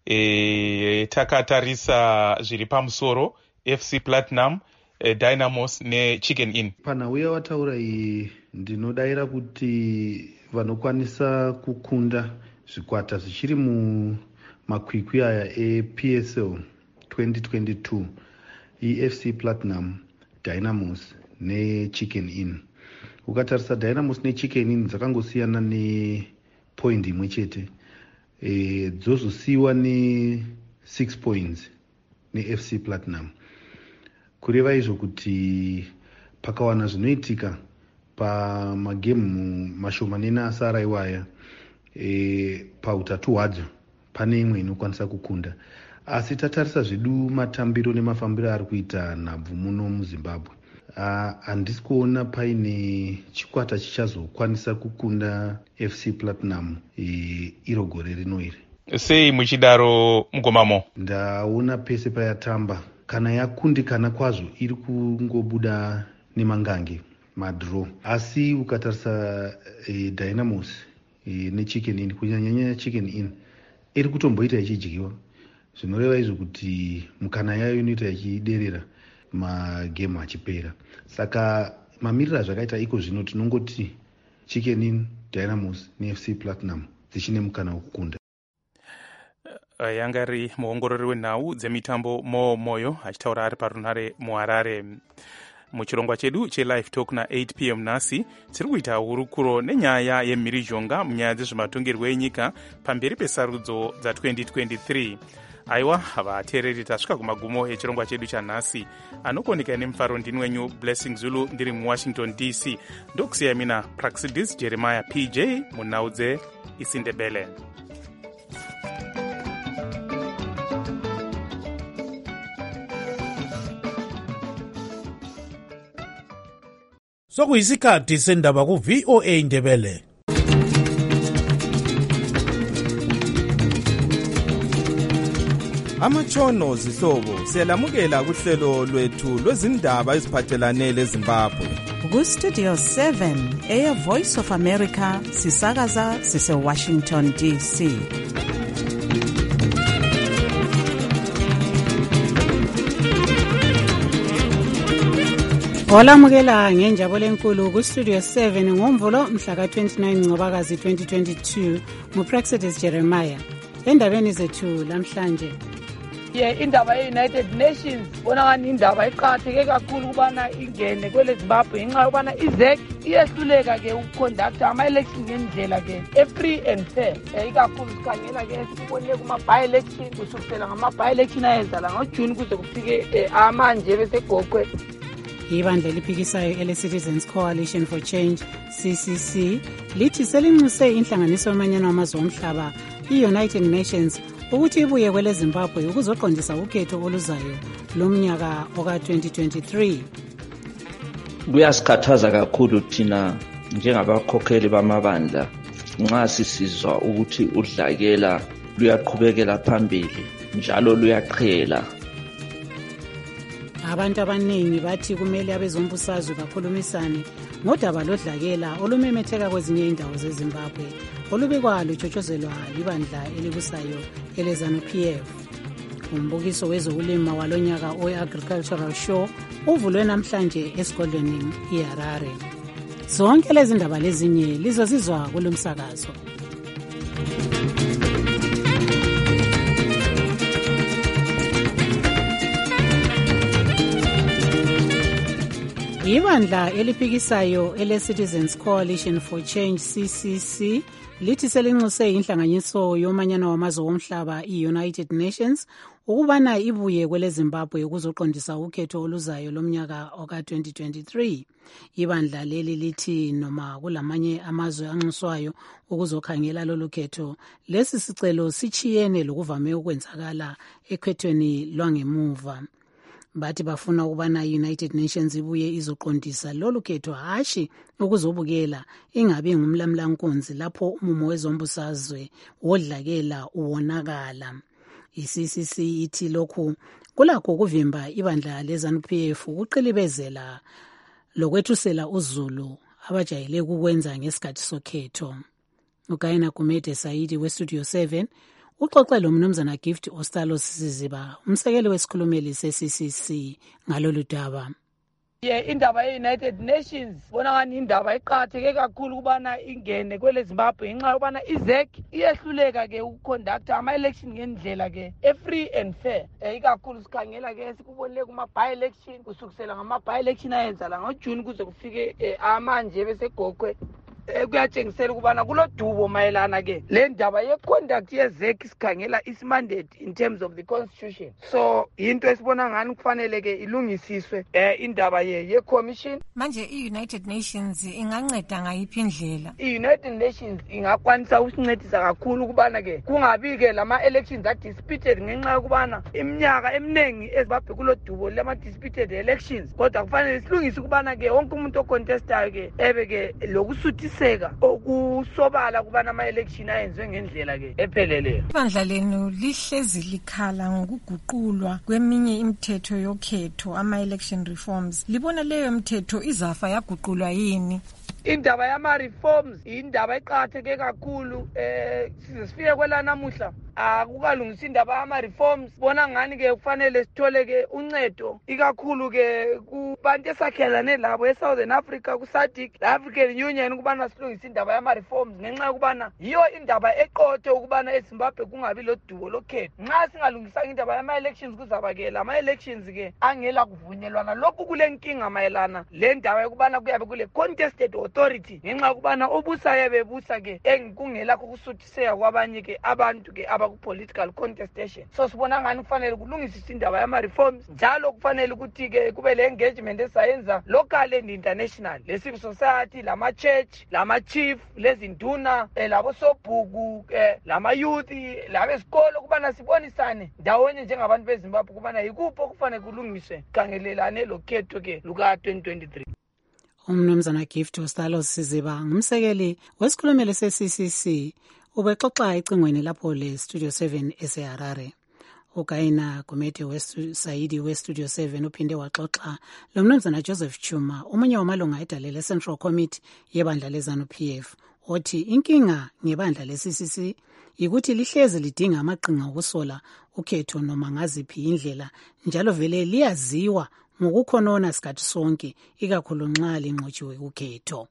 Takatarisa zviri pamusoro FC Platinum, Dynamos neChicken Inn. Panhauya wataura iyi ndinodaira kuti vanokwanisa kukunda zvikwata zvichiri mumakwikwi aya ePSL 2022 EFC Platinum, Dynamos neChicken Inn. Ukatarisa Dynamos neChicken Inn dzakangosiyana nepoint imwe chete, dzozosiyiwa ne6 points neFC Platinum. Kureva izvo kuti pakawana zvinoitika pamagemu mashomanene asara iwaya, pautatu hwadzo pane imwe inokwanisa kukunda. Asi tatarisa zvedu matambiro nemafambiro ari kuita nhabvu muno muZimbabwe, handisi kuona paine chikwata chichazokwanisa kukunda FC Platinum iro gore rino iri. Sei muchidaro mugomamo? Ndaona pese payatamba kana yakundikana kwazvo iri kungobuda nemangange, madraw. Asi ukatarisa Dynamos neChicken Inn, kunyanyanya Chicken Inn iri kutomboita ichidyiwa, zvinoreva izvo kuti mukana yayo inoita ichiderera magemu achipera. Saka mamiriro azvakaita iko zvino tinongoti Chicken Inn, Dynamos neFC Platinum dzichine mukana wokukunda. Yanga ari muongorori wenhau dzemitambo moyo achitaura ari parunhare muHarare. Muchirongwa chedu chelive talk na8 p.m. nhasi tiri kuita hurukuro nenyaya yemhirizhonga munyaya dzezvematongerwo enyika pamberi pesarudzo dza2023. Aiwa, vateereri tasvika kumagumo echirongwa chedu chanhasi. Anokoneka nemufaro ndini wenyu Blessing Zulu ndiri muWashington DC. Ndokusiya mina Praxidis Jeremiah PJ munhau dzeIsindebele. Sokuyisikhathi sendaba ku-VOA Indebele. Amatshono zihlobo siyalamukela kuhlelo lwethu lwezindaba eziphathelane leZimbabwe. Ku-Studio 7 Air Voice of America sisakaza sise-Washington DC. Olamukela ngenjabulo enkulu ku-Studio 7 ngoMvulo mhla ka-29 Ncwabakazi 2022 nguPraxidis Jeremiah. Endabeni zethu lamhlanje. Indaba ye-United Nations bonakani indaba eqakatheke kakhulu kubana ingene kwele Zimbabwe ngenxa yokubana iZEC iyehluleka ke ukuconducta ama-election ngendlela ke e-free and fair. Ikakhulu sikhangela ke sibonile kuma-by-election kusukisela ngama-by-election ayenzala ngoJuni kuze kufike amanje besegoqwe. Ibandla eliphikisayo ele-Citizens Coalition for Change CCC lithi selinxuse inhlanganiso yomanyano wamazwe omhlaba i-United Nations ukuthi ibuye kwele Zimbabwe ukuzoqondisa ukhetho oluzayo lomnyaka oka-2023. Kuyasikhathaza kakhulu thina njengabakhokheli bamabandla nxa sisizwa ukuthi udlakela luyaqhubekela phambili njalo luyaqhela. Abantu abaningi bathi kumele abezombusazwe bakhulumisane ngodaba lodlakela olumemetheka kwezinye indawo zeZimbabwe olubikwa lutshotshozelwa libandla elibusayo eleZANU-PF. Umbukiso wezokulima walonyaka we-Agricultural Show uvulwe namhlanje esigodlweni iHarare. Zonke lezi ndaba lezinye lizozizwa kulomsakazo. Ibandla eliphikisayo ele-Citizens Coalition for Change CCC lithi selinxuse inhlanganiso yomanyano wamazwe omhlaba i-United Nations ukubana ibuye kwele Zimbabwe ukuzoqondisa ukhetho oluzayo lomnyaka oka-2023. Ibandla leli lithi noma kulamanye amazwe anxuswayo ukuzokhangela lolu khetho, lesi sicelo sichiyene lokuvame ukwenzakala ekhethweni lwangemuva. Bathi bafuna ukubana i-United Nations ibuye izoqondisa lolu khetho hashi ukuzobukela ingabi ngumlamlankunzi lapho umumo wezombusazwe wodlakela uwonakala. I-CCC ithi lokhu kulakho ukuvimba ibandla leZANU-PF ukuqilibezela lokwethusela uzulu abajayele ukwenza ngesikhathi sokhetho. Ugayina Gumede Saidi we-Studio 7 uxoxe lo mnumzana Gift Ostalo Siziba umsekeli wesikhulumeli se-CCC ngalolu daba. Indaba ye-United Nations bonakani indaba eqakatheke kakhulu kubana ingene kwele Zimbabwe ngenxa yokubana iZEC iyehluleka ke ukuconducta ama-election ngendlela ke e-free and fair. Ikakhulu sikhangela ke sikubonile kuma-by-election kusukisela ngama-by-election ayenzala ngoJuni kuze kufike amanje besegoqwe. Kuyatshengisela ukubana kulodubo mayelana ke le ndaba ye-conduct ye-ZEC sikhangela its mandate in terms of the constitution. So into esibona ngani kufanele ke ilungisiswe indaba ye-commission. Manje i-United Nations inganceda ngayiphi indlela? I-United Nations ingakwanisa ukusincedisa kakhulu ukubana ke kungabi ke lama-elections a-disputed ngenxa yokubana iminyaka eminingi eZimbabwe kulodubo lama-disputed elections. Kodwa kufanele silungise ukubana ke wonke umuntu ocontestayo ke ebe ke lokusuthisa okusobala kubana ama-election ayenziwe ngendlela ke epheleleyo. Ibandla lenu lihlezi likhala ngokuguqulwa kweminye imithetho yokhetho ama-election reforms. Libona leyo mithetho izafa yaguqulwa yini? Indaba yama-reforms indaba eqakatheke kakhulu. Size sifike kwela namuhla akukalungisa indaba yama-reforms bona ngani-ke kufanele sithole-ke uncedo ikakhulu-ke kubantu esakhelane labo e-Southern Africa ku-SADC le-African Union ukubana silungise indaba yama-reforms ngenxa yokubana yiyo indaba eqothe ukubana eZimbabwe kungabi lodubo lokhetho. Nxa singalungisanga indaba yama-elections kuzaba-ke lama-elections-ke angela kuvunyelwana. Lokhu kule nkinga mayelana le ndaba yokubana kuyabe kule contested authority ngenxa yokubana obusayo bebusa-ke kungelakho kusuthiseka kwabanye-ke abantu-ke abaku-political contestation. So sibona ngani kufanele kulungisiswe indaba yama-reforms njalo kufanele ukuthi-ke kube le-engagement esayenza local and international, le-civil society, lama-church, lama-chief, lezinduna, labosobhuku, lama-youth, labesikolo kubana sibonisane ndawonye njengabantu beZimbabwe kubana yikuphi okufanele kulungiswe khangelelane lokhetho-ke luka-2023. Umnumzana Gift Ostalos Siziba ngumsekeli wesikhulumeli se-CCC ubexoxa ecingweni lapho le-Studio 7 eseHarare. uGaina Gumede Saidi we-Studio 7 uphinde waxoxa lo mnumzana Joseph Chuma, omunye wamalunga edalela le-Central Committee yebandla le-ZANU-PF, othi inkinga ngebandla le-CCC yikuthi lihlezi lidinga amaqhinga okusola ukhetho noma ngaziphi indlela, njalo vele liyaziwa ngokukhonona sikhathi sonke, ikakhulu nxa linqotshiwe ukhetho.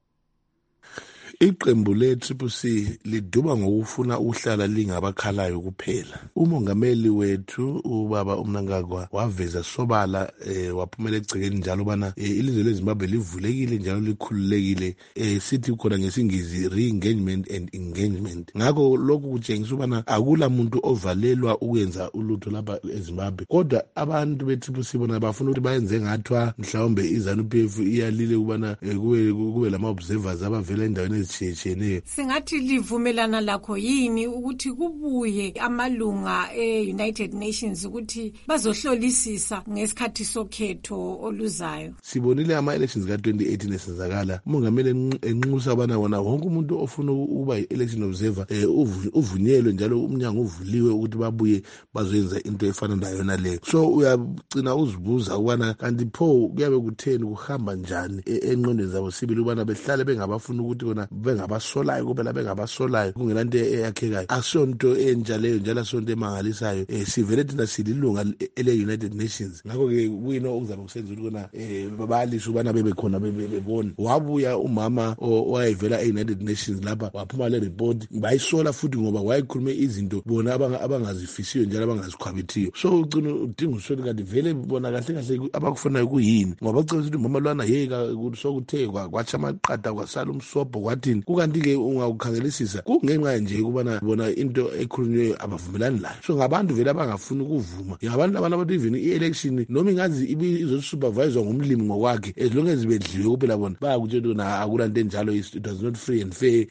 Iqembu le-CCC liduba ngokufuna uhlala lingabakhalayo kuphela. Umongameli wethu ubaba uMnangagwa waveza sobala waphumela egcekeni njalo bana ilizwe leZimbabwe livulekile njalo likhululekile, sithi khona ngesingisi re-engagement and engagement. Ngakho lokhu kutshengisa ubana akula muntu ovalelwa ukwenza ulutho lapha eZimbabwe, kodwa abantu be-CCC bona bafuna ukuthi bayenze ngathwa mhlawumbe iZANU-PF iyalile ukubana kube lama-observers abavela endaweni ezitshiyeneyo. Singathi livumelana lakho yini ukuthi kubuye amalunga e-United Nations ukuthi bazohlolisisa ngesikhathi sokhetho oluzayo? Sibonile ama-elections ka-2018 esenzakala, umongameli enxusa abana wona wonke umuntu ofuna ukuba yi-election observer uvunyelwe njalo umnyango uvuliwe ukuthi babuye bazoyenza into efana nayo naleyo. So uyagcina uzibuza ukubana kanti pho kuyabe kutheni kuhamba njani engqondweni zabo sibili ukubana behlale bengabafuna ukuthi bona bengabasolayo kuphela bengabasolayo kungelanto eyakhekayo. Asonto entsha leyo njalo asonto emangalisayo. Sivele thina sililunga ele-United Nations, ngakho-ke kuyini okuzabe kusenza ukuthi kona babalisha ukubana bebekhona bebona. Wabuya umama owayevela e-United Nations lapha waphuma le report bayisola futhi ngoba wayekhulume izinto bona abangazifisiyo njalo abangazikhwabithiyo. So ugcina udinga usoli kanti vele bona kahle kahle abakufunayo kuyini, ngoba bacebisa ukuthi umama lwana yeka sokuthe kwatsha amaqada kwasala umsobho kwathini. Kukanti-ke ungawukhangelisisa kungenxa nje ukubana bona into ekhulunywe abavumelani layo. So ngabantu vele abangafuni ukuvuma, ngabantu abathi even i-election noma ingazi izosuperviswa ngumlimi ngokwakhe, as long as bedliwe kuphela bona bayakutshela ukuthi akulanto enjalo, it was not free and fair,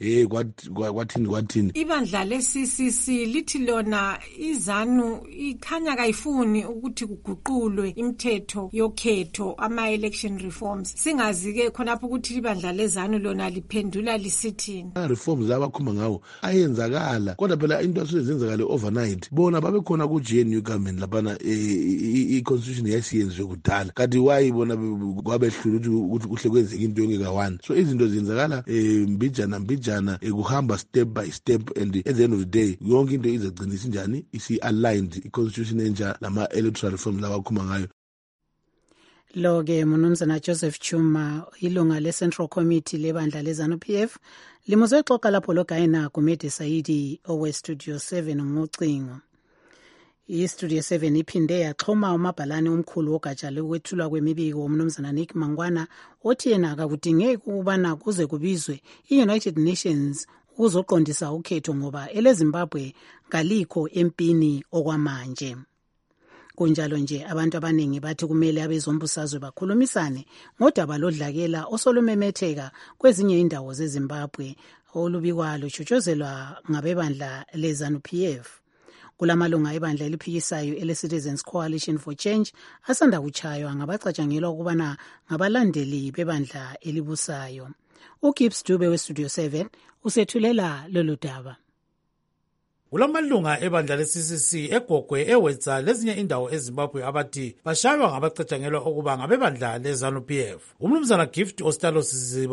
kwathini. Ibandla le-CCC lithi lona iZANU ikhanya kayifuni ukuthi kuguqulwe imithetho yokhetho, ama-election reforms. Singazi-ke khonapho ukuthi ibandla le-ZANU lona liphendula lisithini. Reforms abakhuluma ngawo ayenzakala, kodwa phela into asezenzakale overnight. Bona babekhona ku-GNU government laphana i-constitution yayisiyenziwe kudala, kanti wayibona kwabehlula ukuthi kuhle kwenzeka into yonke ka-one. So izinto zenzakala mbijana kuhamba step by step, and at the end of the day yonke into izagcina isinjani isi-aligned, i-constitution entsha lama-electoral reforms labakhuluma ngayo. Lo-ke mnumzana Joseph Chuma, ilunga le-Central Committee lebandla le-ZANU-PF, limuzwe xoxa lapho loGaina Gumede Saidi owe-Studio 7 ngocingo. I-Studio 7 iphinde yaxhoma umabhalane omkhulu wogatsha lokwethulwa kwemibiko umnumzana Nick Mangwana, othi yena akakudingeki ukubana kuze kubizwe i-United Nations ukuzoqondisa ukhetho ngoba eleZimbabwe kalikho empini okwamanje. Kunjalo nje abantu abaningi bathi kumele abezombusazwe bakhulumisane ngodaba lodlakela osolumemetheka kwezinye indawo zeZimbabwe olubikwa lutshotshozelwa ngabebandla le-ZANU-PF. Kulamalunga ebandla eliphikisayo ele-Citizens Coalition for Change asanda kutshaywa ngabacatshangelwa ukubana ngabalandeli bebandla elibusayo. uGibbs Dube we-Studio 7 usethulela lolu daba. Kulamalunga ebandla le-CCC eGogwe, eWetza lezinye indawo eZimbabwe abathi bashaywa ngabacatshangelwa ukuba ngabebandla le-ZANU-PF. Umnumzana Gift Ostalos Siziba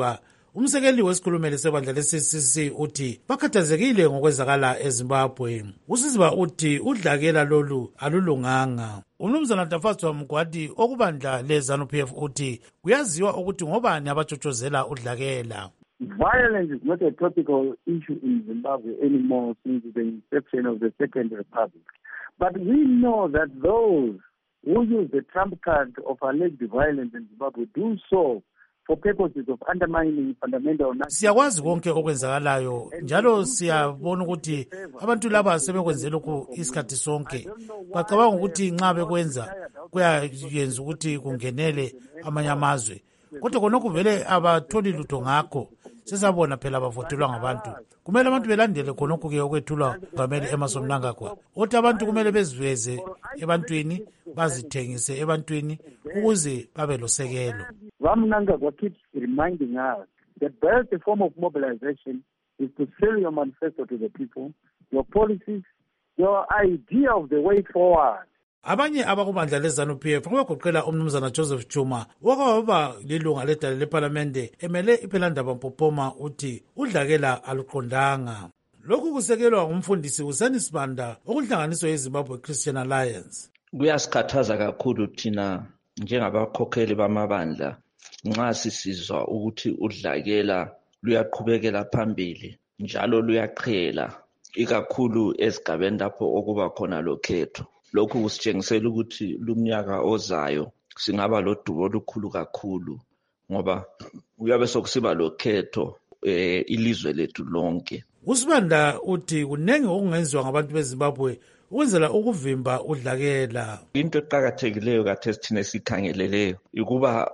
Umsekeli wesikhulumeli sebandla le-CCC uthi bakhathazekile ngokwenzakala eZimbabwe. Usiziba uthi udlakela lolu alulunganga. Umnumzana Tafatswa Mgwadi okubandla le-ZANU-PF uthi kuyaziwa ukuthi ngobani abatshotshozela udlakela. Violence is not a topical issue in Zimbabwe anymore since the inception of the Second Republic. But we know that those who use the trump card of alleged violence in Zimbabwe do so for purposes of undermining fundamental. Siyakwazi konke okwenzakalayo njalo siyabona ukuthi abantu laba sebekwenzela lokhu isikhathi sonke. Bacabanga ukuthi nxa bekwenza kuyayenza ukuthi kungenele amanye amazwe. Kodwa khonokho vele abatholi lutho ngakho. Sesabona phela abavotelwa ngabantu. Kumele abantu belandele khonokho ke okwethulwa ngameli Emerson Mnangagwa. Othi abantu kumele beziveze ebantwini, bazithengise ebantwini ukuze babe losekelo. Mnangagwa keeps reminding us that the best form of mobilization is to sell your manifesto to the people, your policies, your idea of the way forward. Abanye abakubandla le-ZANU-PF bagoqela umnumzana Joseph Chuma okwaba lilunga ledala leParlamente emele iPhelandaba Mpopoma uthi udlakela aluqondanga. Lokhu kusekelwa ngumfundisi uSanis Banda okuhlanganiswa yeZimbabwe Christian Alliance. Kuyasikhathaza kakhulu thina njengabakhokheli bamabandla nxa sisizwa ukuthi udlakela luyaqhubekela phambili njalo luyaqhela ikakhulu ezigabeni lapho okuba khona lokhetho. Lokhu kusitshengisela ukuthi lumnyaka ozayo singaba lodubo olukhulu kakhulu ngoba uyabe sokusiba lokhetho ilizwe lethu lonke. Usibanda uthi kunenge okungenziwa ngabantu beZimbabwe ukwenzela ukuvimba udlakela. Into eqhakathekileyo kathesi thina esikhangeleleyo ukuba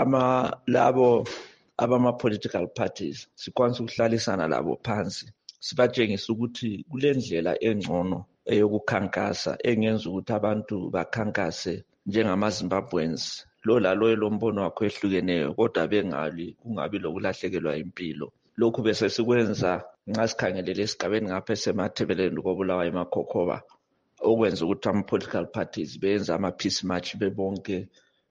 labo abama-political parties sikwanisa ukuhlalisana labo phansi sibatshengisa ukuthi kulendlela engcono eyokukhankasa engenza ukuthi abantu bakhankase njengama-Zimbabweans lo lalo elombono wakho ehlukeneyo kodwa kungabi lokulahlekelwa impilo. Lokhu bese sikwenza nxa sikhangelele esigabeni ngapha esemathebeleni kobulawayo eMakhokhoba okwenza ukuthi ama-political parties beyenze ama-peace march bebonke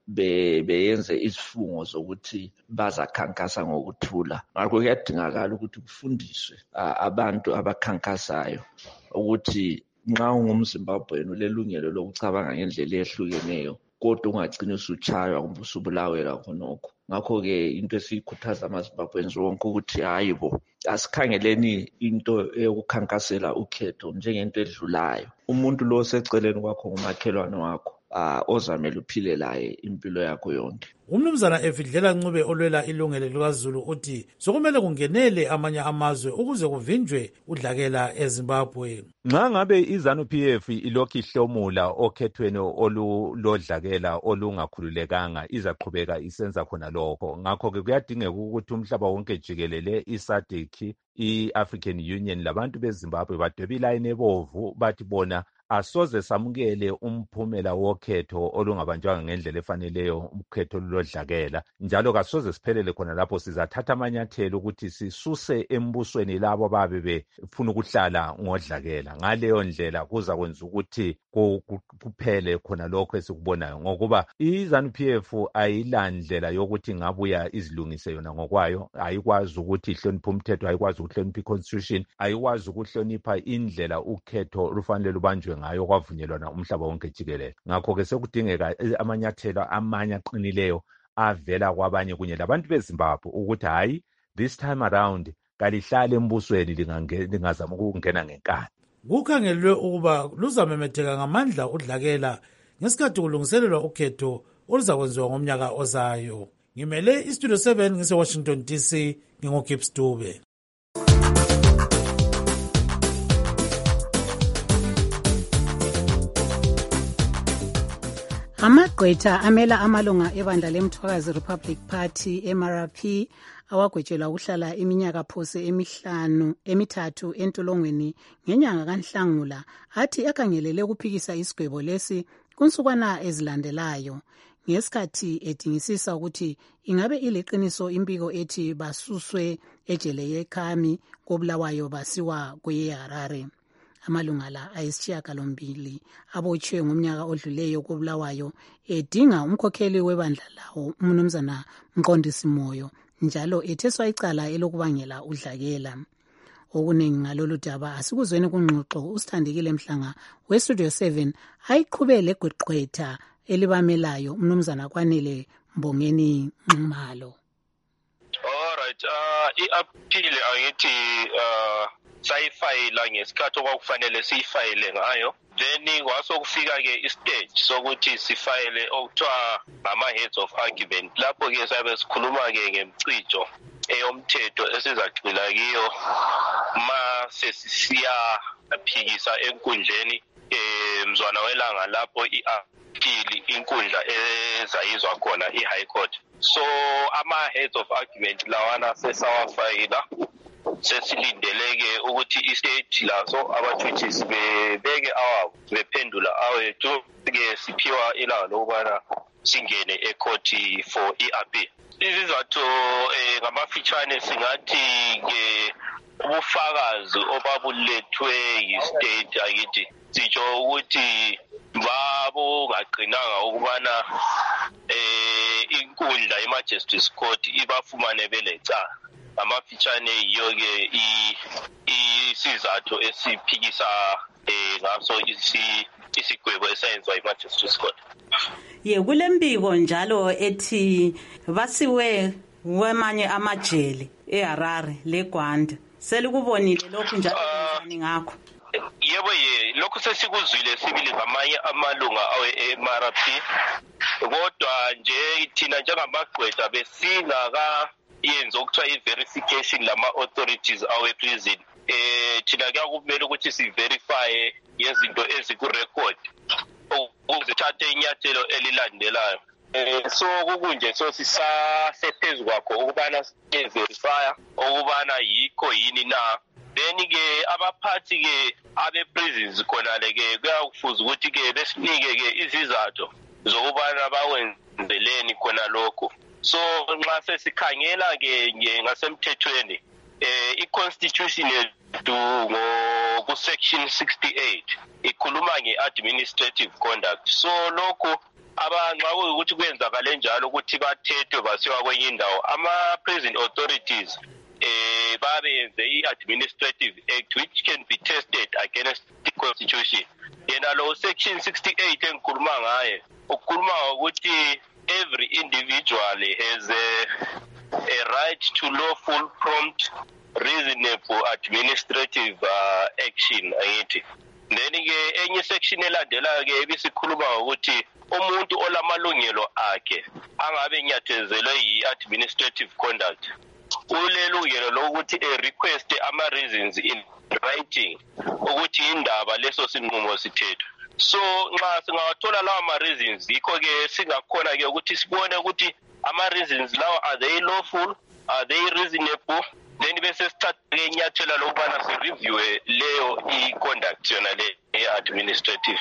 beyenze izifungo zokuthi bazakhankasa ngokuthula. Ngakho kuyadingakala ukuthi kufundiswe abantu abakhankasayo ukuthi nxa ungumZimbabwean ulelungelo lokucabanga ngendlela ehlukeneyo kodwa ungagcina usutshaywa kumbe usubulawela khonokho. Ngakho-ke into esiyikhuthaza amaZimbabweans wonke ukuthi hayi bo asikhangeleni into eyokukhankasela ukhetho njengento edlulayo. Umuntu lo oseceleni kwakho ngumakhelwane wakho ozamele uphile laye impilo yakho yonke. Umnumzana Efidlela Ncube olwela ilungelo likaZulu uthi sokumele kungenele amanye amazwe ukuze kuvinjwe udlakela eZimbabwe. Nxa ngabe iZANU-PF ilokhu ihlomula okhethweni olulodlakela olungakhululekanga izaqhubeka isenza khona lokho. Ngakho-ke kuyadingeka ukuthi umhlaba wonke jikelele iSADC, i-African Union labantu beZimbabwe badwebe ilayini ebovu bathi bona asoze samukele umphumela wokhetho olungabanjwanga ngendlela efaneleyo ukhetho olulodlakela njalo kasoze siphelele khona lapho sizathatha amanyathelo ukuthi sisuse embusweni labo ababe befuna ukuhlala ngodlakela. Ngaleyo ndlela kuza kwenza ukuthi kuphele khona lokho esikubonayo ngokuba iZANU-PF ayilandlela yokuthi ngabuya izilungise yona ngokwayo, ayikwazi ukuthi ihloniphe umthetho, ayikwazi ukuhlonipha iconstitution, ayikwazi ukuhlonipha indlela ukhetho lufanele lubanjwe ngayo kwavunyelwana umhlaba wonke jikelele. Ngakho-ke sekudingeka amanyathelo amanye aqinileyo avela kwabanye kunye labantu beZimbabwe ukuthi hayi this time around kalihlale embusweni lingazama ukungena ngenkani. Kukhangelwe ukuba luzamemetheka ngamandla udlakela ngesikhathi kulungiselelwa ukhetho oluzakwenziwa ngomnyaka ozayo. Ngimele iStudio 7 ngise-Washington DC, ngingoGibbs Dube. Amagqwetha amela amalunga ebandla lemthwakazi Republic Party MRP awagwetshelwa ukuhlala iminyaka phose emithathu entolongweni ngenyanga kaNhlangula athi akhangelele ukuphikisa isigwebo lesi kunsukwana ezilandelayo ngesikhathi edingisisa ukuthi ingabe iliqiniso impiko ethi basuswe ejele yeKhami kobulawayo basiwa kweHarare. Amalunga la ayisishiyagalombili abotshwe ngomnyaka odluleyo kobulawayo edinga umkhokheli webandla lawo umnumzana Mqondisi Moyo njalo etheswa icala elokubangela udlakela. Okuningi ngalolu daba asikuzweni kungxoxo uSithandekile Mhlanga weStudio 7 ayiqhubele gqwetha elibamelayo umnumzana Kwanele Mbongeni Nxumalo. Alright, i-appeal angithi sayifayila ngesikhathi okwakufanele siyifayile ngayo, then kwasokufika-ke istage sokuthi sifayile okuthiwa ngama-heads of argument. Lapho-ke sabe sikhuluma-ke ngemcijo eyomthetho esizagxila kiyo ma sesiyaphikisa enkundleni mzwana welanga lapho i-appeal inkundla ezayizwa khona i-High Court. So ama-heads of argument lawana sesawafayila, sesilindeleke ukuthi i-state laso abathuthisi bebeke awabo bephendula awethu-ke siphiwa ilanga lokubana singene ekhoti for i-appeal. Izizathu ngamafitshane singathi-ke ubufakazi obabulethwe yi-state akithi sitsho ukuthi babongaqinanga ukubana inkundla i-Majesty's Court ibafumane belecala. Amafitshane yiyo-ke isizathu esiphikisa ngaso isigwebo esayenziwa i-Majesty's Court. Kulembiko njalo ethi basiwe kwamanye amajele eHarare leGwanda. Selikubonile lokhu njalo njani ngakho? Yebo lokhu sesikuzwile sibili ngamanye amalunga awe-MRP, kodwa nje thina njengamagqwetha besingakayenzi okuthiwa i-verification lama-authorities awe-prison. Thina kuyakumele ukuthi si-verify ngezinto ezikurecord ukuzithatha inyathelo elilandelayo. So kukunje so sisasephezu kwakho ukubana siverifya ukubana yikho yini na. Then-ke abaphathi-ke abe-prisons khonale-ke kuyakufuza ukuthi-ke besinike-ke izizathu zokubana bawenzeleni khona lokho. So nxa sesikhangela-ke ngasemthethweni i-constitution yethu ngoku-section 68 ikhuluma nge-administrative conduct. So lokho nxa kuyukuthi kwenzakale njalo ukuthi bathethwe basiwa kwenye indawo, ama-prison authorities babenze i-administrative act which can be tested against the constitution. Yena lo section 68 engikhuluma ngaye ukhuluma ukuthi every individual has a right to lawful, prompt, reasonable administrative action ayithi. Then-ke enye section elandelayo-ke ebisikhuluma ukuthi umuntu olamalungelo akhe angabe nyathezelwe yi-administrative conduct ulelungelo lokuthi request ama-reasons in writing ukuthi indaba leso sinqumo sithethwe. So nxa singawathola lawa ma-reasons yikho-ke singakhona-ke ukuthi sibone ukuthi ama-reasons lawa are they lawful, are they reasonable, then bese sithathe-ke inyathela lokubana sireviewe leyo i-conduct yona le e-administrative.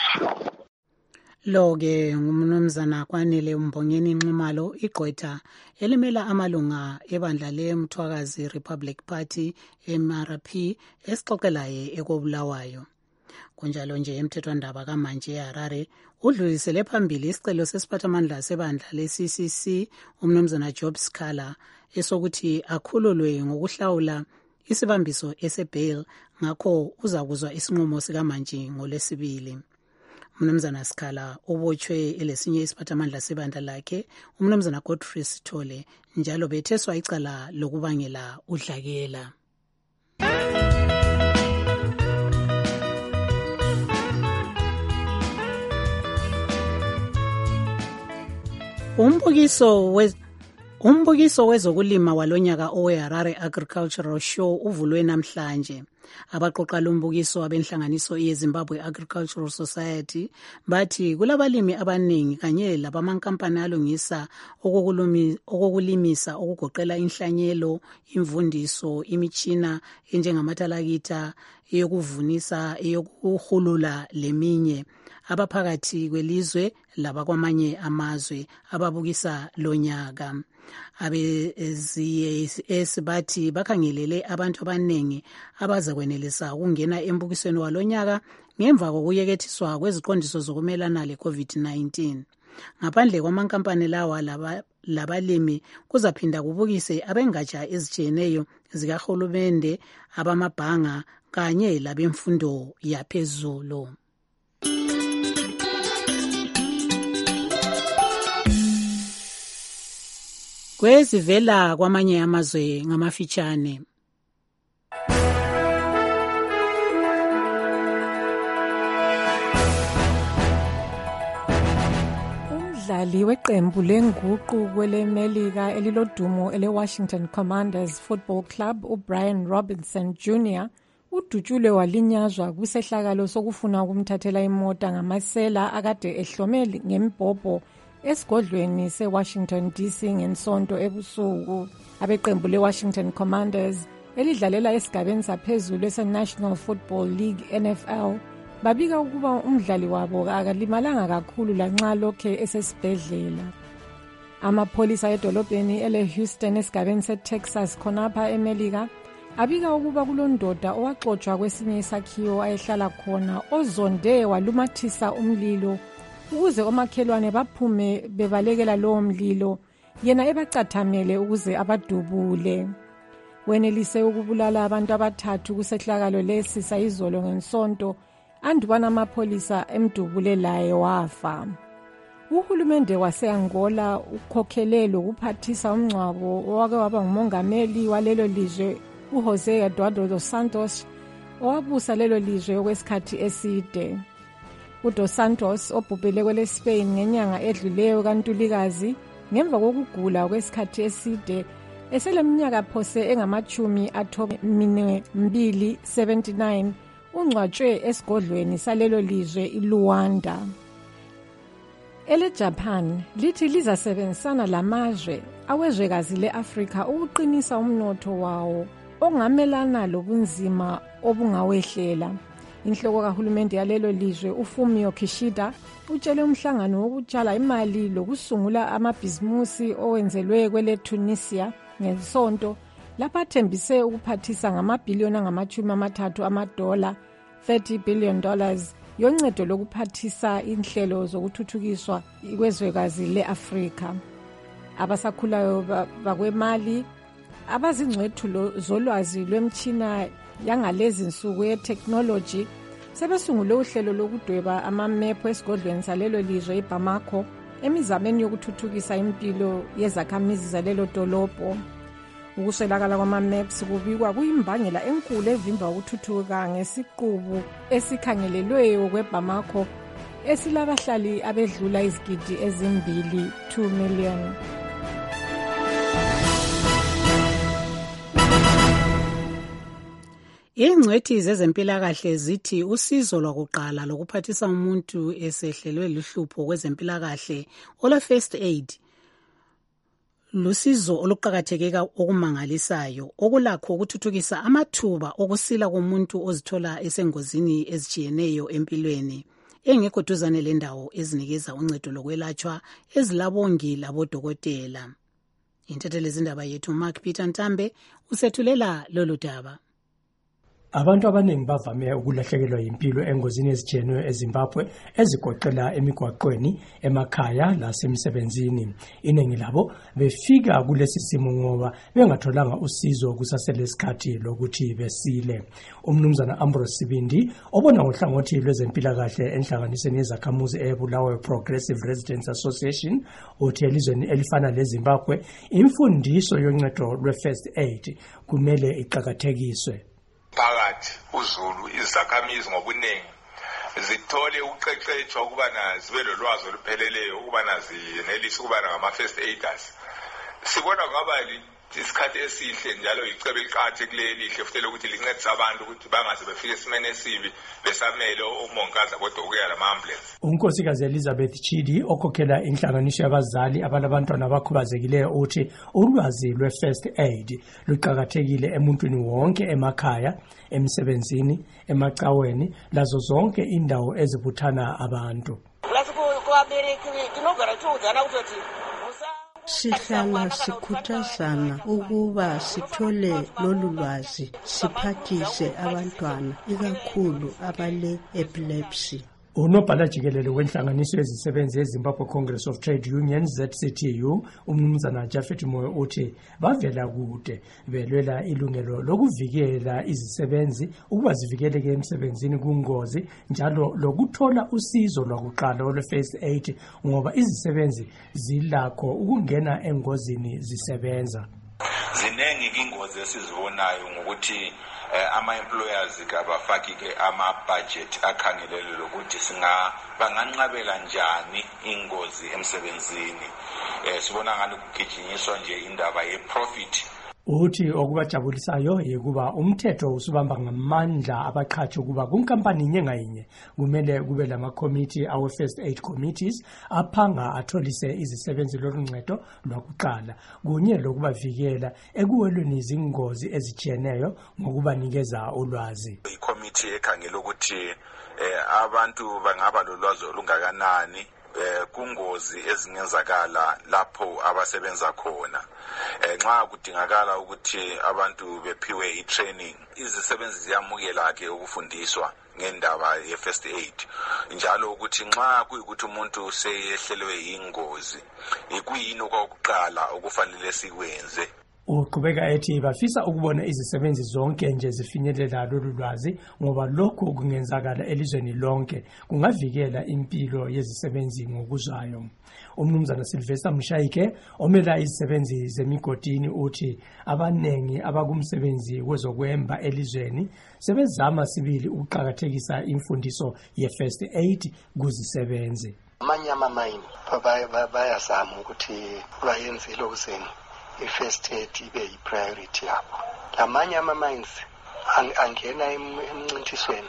Lo-ke ngumnumzana Kwanele Mbongeni Nxumalo, igqwetha elimela amalunga ebandla leMthwakazi Republic Party MRP esixoxelaye ekobulawayo. Kunjalo nje emthethwandaba kamanje eHarare udlulisele phambili isicelo sesiphathamandla sebandla le-CCC umnumzana Job Scala esokuthi akhululwe ngokuhlawula isibambiso esebail, ngakho uzakuzwa isinqumo sikamanje ngoLwesibili. Umnumzana Scala ubotshwe elesinye isiphathamandla sebandla lakhe umnumzana Godfrey Sithole, njalo betheswa icala lokubangela udlakela. Umbukiso wezokulima walonyaka oweHarare Agricultural Show uvulwe namhlanje. Abaqoqa lombukiso abenhlanganiso yeZimbabwe Agricultural Society bathi kulabalimi abaningi kanye labamankampani alungisa okokulimisa okugoqela inhlanyelo, imvundiso, imitshina enjengamathalakitha eyokuvunisa, eyokuhulula leminye, abaphakathi kwelizwe labakwamanye amazwe ababukisa lonyaka. Abezi-ZS bathi bakhangelele abantu abaningi abazakwenelisa ukungena embukisweni walonyaka ngemva kokuyekethiswa kweziqondiso zokumelana le-COVID-19. Ngaphandle kwamankampani lawa labalimi kuzaphinda kubukise abengatsha ezitshiyeneyo zikahulumende, abamabhanga kanye labemfundo yaphezulu. Kwezivela kwamanye amazwe ngamafitshane. Umdlali weqembu lenguqu kwelemelika elilodumo ele-Washington Commanders Football Club uBrian Robinson Jr. udutshulwe walinyazwa kwisehlakalo sokufuna ukumthathela imota ngamasela akade ehlome ngembhobho esigodlweni se-Washington DC ngensonto ebusuku. Abeqembu le-Washington Commanders elidlalela esigabeni saphezulu ese-National Football League NFL babika ukuba umdlali wabo akalimalanga kakhulu lanxa lokhe esesibhedlela. Amapholisa edolobheni ele-Houston esigabeni se-Texas khonapha eMelika abika ukuba kulondoda owaxotshwa kwesinye isakhiwo ayehlala khona ozonde walumathisa umlilo ukuze omakhelwane baphume bebalekela lowo mlilo, yena ebacathamele ukuze abadubule. Wenelise ukubulala abantu abathathu kusehlakalo lesi sayizolo ngensonto, andubana amapholisa emdubule laye wafa. Uhulumende wase-Angola ukhokhele lokuphathisa umngcwabo owake waba ngumongameli walelo lizwe uJose Eduardo dos Santos owabusa lelo lizwe okwesikhathi eside. UDos Santos obhubhele kwele-Spain ngenyanga edluleyo kaNtulikazi ngemva kokugula kwesikhathi eside eseleminyaka phose engama-279 ungcwatshwe esigodlweni salelo lizwe iLuanda. Ele-Japan lithi lizasebenzisana lamazwe awezwekazi le-Afrika ukuqinisa umnotho wawo ongamelana lobunzima obungawehlela. Inhloko kahulumende yalelo lizwe uFumio Kishida utshele umhlangano wokutshala imali lokusungula amabhizimusi owenzelwe kwele-Tunisia ngensonto lapha athembise ukuphathisa ngamabhiliyoni angama-30 $30 billion yoncedo lokuphathisa inhlelo zokuthuthukiswa kwezwekazi le-Afrika. Abasakhulayo bakwemali abazingcwethu zolwazi lwemtshina yangalezi nsuku ye-technology sebesungule uhlelo lokudweba amamephu esigodlweni salelo lizwe iBamako emizameni yokuthuthukisa impilo yezakhamizi zalelo dolobho. Ukuswelakala kwama-maps kubikwa kuyimbangela enkulu evimba ukuthuthuka ngesiqubu esikhangelelweyo kweBamako esilabahlali abedlula izigidi ezimbili 2 million. Ingcwethi zezempilakahle zithi usizo lwakuqala lokuphathisa umuntu esehlelwe luhlupho kwezempilakahle olwe-first aid lusizo oluqakatheke okumangalisayo okulakho ukuthuthukisa amathuba okusila komuntu ozithola esengozini ezitshiyeneyo empilweni engekho duzane lendawo ezinikeza uncedo lokwelatshwa ezilabongi labodokotela. Inthethelezindaba yethu Mark Peter Ntambe usethulela lolu daba. Abantu abaningi bavame ukulahlekelwa impilo engozini ezitshiyeneyo eZimbabwe ezigoqela emigwaqweni, emakhaya lasemsebenzini. Iningi labo befika kulesi simo ngoba bengatholanga usizo kusaselesikhathi lokuthi besile. Umnumzana Ambrose Sibindi obona ngohlangothi lwezempilakahle enhlanganisweni yezakhamuzi eBulawayo Progressive Residents Association uthi elizweni elifana leZimbabwe imfundiso yoncedo lwe-first aid kumele iqakathekiswe. Phakathi uZulu izakhamizi ngobuningi zithole uqeqeshwa ukubana zibe lolwazi olupheleleyo ukubana zinelise ukubana ngama-first aiders. Sibona kwaba isikhathi esihle njalo icebo eliqakathekileyo elihle futhi lokuthi lincedise abantu ukuthi bangaze befike esimeni esibi besamele omongikazi abodokotela lama-ambulance. Unkosikazi Elizabeth Chidi okhokhela inhlanganiso yabazali abalabantwana abakhubazekileyo uthi ulwazi lwe-first aid luqakathekile emuntwini wonke emakhaya, emsebenzini, emacaweni lazo zonke indawo ezibuthana abantu. Sihlala sikhuthazana ukuba sithole lolu lwazi siphathise abantwana ikakhulu abale epilepsy. Unobhala jikelele wenhlanganiso yezisebenzi yeZimbabwe Congress of Trade Unions ZCTU umnumzana Jafet Moyo uthi bavela kude belwela ilungelo lokuvikela izisebenzi ukuba zivikeleke emsebenzini kungozi njalo lokuthola usizo lwakuqala olwe-first aid ngoba izisebenzi zilakho ukungena engozini zisebenza. Ziningi ingozi esizibonayo ngokuthi ama-employers kabafaki-ke ama-budget akhangelelwe lokuthi banganqabela njani ingozi emsebenzini. Sibona ngani kugijinyiswa nje indaba ye-profit. Uthi okubajabulisayo yikuba umthetho usubamba ngamandla abaqhatshi ukuba kunkampani inye ngayinye kumele kube lama-committee awe-first aid committees aphanga atholise izisebenzi loluncedo lwakuqala kunye lokubavikela ekuwelweni izingozi ezijiyeneyo ngokubanikeza ulwazi. I-committee ekhangela ukuthi abantu bangaba lolwazi olungakanani kungozi ezingenzakala lapho abasebenza khona. Nxa kudingakala ukuthi abantu bephiwe i-training, izisebenzi ziyamukela ke ukufundiswa ngendaba ye-first aid. Njalo ukuthi nxa kuyikuthi umuntu seyehlelwe ingozi, ikuyini okokuqala okufanele sikwenze. Uqhubeka ethi bafisa ukubona izisebenzi zonke nje zifinyelela lolu lwazi ngoba lokhu kungenzakala elizweni lonke kungavikela impilo yezisebenzi ngokuzayo. Umnumzana Sylvester Mshayike omela izisebenzi zemigodini uthi abanengi abakumsebenzi wezokwemba elizweni sebezama sibili ukuqhakathekisa imfundiso ye-first aid kuzisebenzi. Amanye ama-mine bayazama ukuthi bayenze lokuzeni i-first aid ibe yi-priority yabo. Lamanye ama-mines angena emncintisweni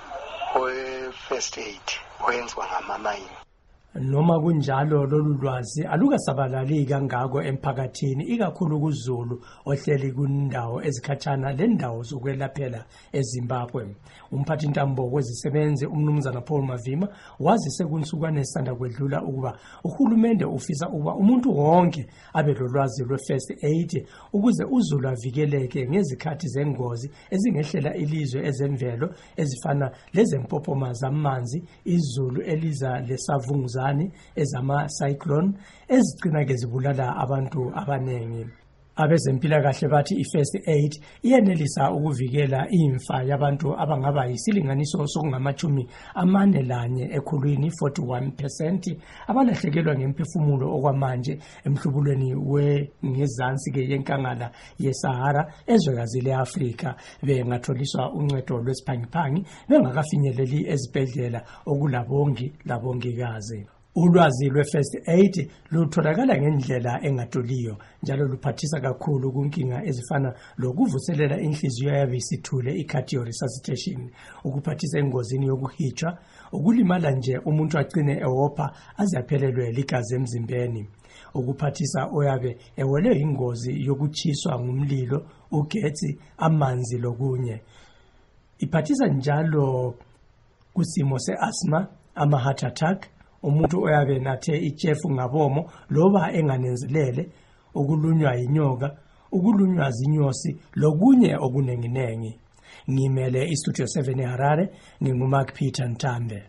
we-first aid oyenziwa ngama-mine. Noma kunjalo lolu lwazi alukasabalali kangako emphakathini ikakhulu kuZulu ohleli kundawo ezikhatshana lendawo zokwelaphela eZimbabwe. Umphathintambo wezisebenzi umnumzana Paul Mavima wazise kunsukwane esanda kwedlula ukuba uhulumende ufisa ukuba umuntu wonke abe lolwazi lwe-first aid ukuze uZulu avikeleke ngezikhathi zengozi ezingehlela ilizwe ezemvelo ezifana lezempophoma zamanzi, izulu eliza lesavunguzane ezama-cyclone ezigcina ke zibulala abantu abanengi. Abezempilakahle bathi i-first aid iyenelisa ukuvikela imfa yabantu abangaba yisilinganiso sokungama-41 ekhulwini 41% abalahlekelwa ngemphefumulo okwamanje emhlubulweni ngezansi ke yenkangala yeSahara ezwekazi le-Afrika bengatholiswa uncedo lwesiphangiphangi bengakafinyeleli ezibhedlela okulabongi labongikazi. Ulwazi lwe-first aid lutholakala ngendlela engaduliyo njalo luphathisa kakhulu kunkinga ezifana lokuvuselela inhliziyo yabe isithule i-cardio resuscitation, ukuphathisa engozini yokuhitshwa, ukulimala nje umuntu agcine ewopha aze aphelelwe ligazi emzimbeni, ukuphathisa oyabe ewelwe ingozi yokutshiswa ngumlilo, ugetsi, amanzi lokunye. Iphathisa njalo kusimo se-asthma, ama-heart attack, umuntu oyabe nathe ijefu ngabomo loba enganenzelele, ukulunywa yinyoka, ukulunywa zinyosi lokunye okunenginengi. Ngimele iStudio 7 eHarare, nginguMark Peter Ntambe.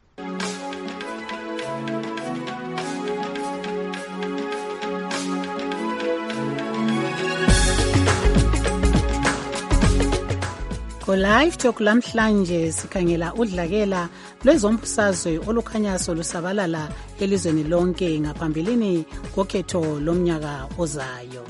Live Talk lamhlanje sikhangela udlakela lwezombusazwe olukhanya solusabalala elizweni lonke ngaphambilini kokhetho lomnyaka ozayo.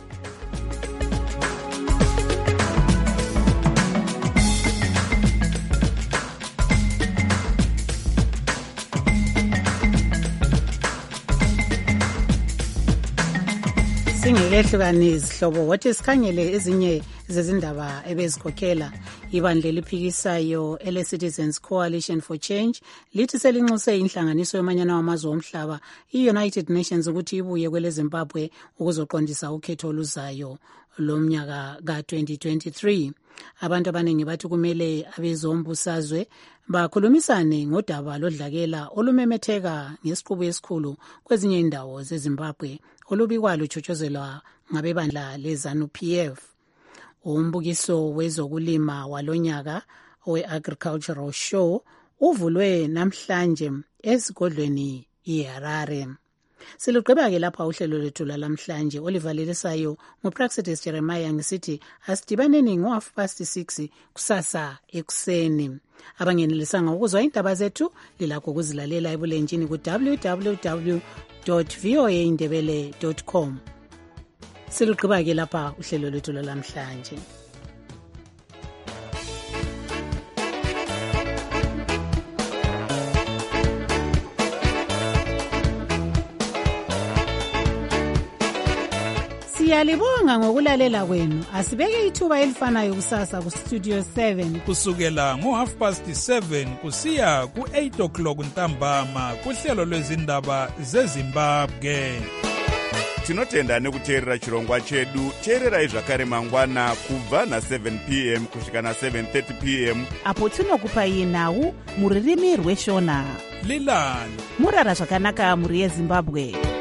Singekehlukane izihlobo wathi sikhangele ezinye zezindaba ebezikhokhela. Ibandla eliphikisayo ele-Citizens Coalition for Change lithi selinxuse inhlanganiso yomanyano wamazwe omhlaba i-United Nations ukuthi ibuye kwele Zimbabwe ukuzoqondisa ukhetho oluzayo lomnyaka ka-2023. Abantu abaningi bathi kumele abezombusazwe bakhulumisane ngodaba lodlakela olumemetheka ngesiqubu esikhulu kwezinye indawo zeZimbabwe olubikwa lutshotshozelwa ngabebandla le-ZANU-PF. Umbukiso wezokulima walonyaka we-Agricultural Show uvulwe namhlanje esigodlweni iHarare. Silugqiba-ke lapha uhlelo lwethu lwalamhlanje olivalelisayo nguPraxedis Jeremiah ngisithi asidibaneni ngo-6:30 kusasa ekuseni. Abangenelisanga ukuzwa indaba zethu lilakho ukuzilalela ebulenjini ku www.voaindebele.com. Silugqiba-ke lapha uhlelo lwethu lwalamhlanje. Siyalibonga ngokulalela kwenu. Asibeke ithuba elifanayo kusasa ku Studio 7 kusukela ngo7:30 kusiya ku8 ntambama kuhlelo lwezindaba zeZimbabwe. Tinotenda nekuteerera chirongwa chedu. Teererai zvakare mangwana kubva na7 p.m. kusvika na7:30 p.m. apo tinokupai nhau muririmi rweshona. Lilani murara zvakanaka muri yeZimbabwe.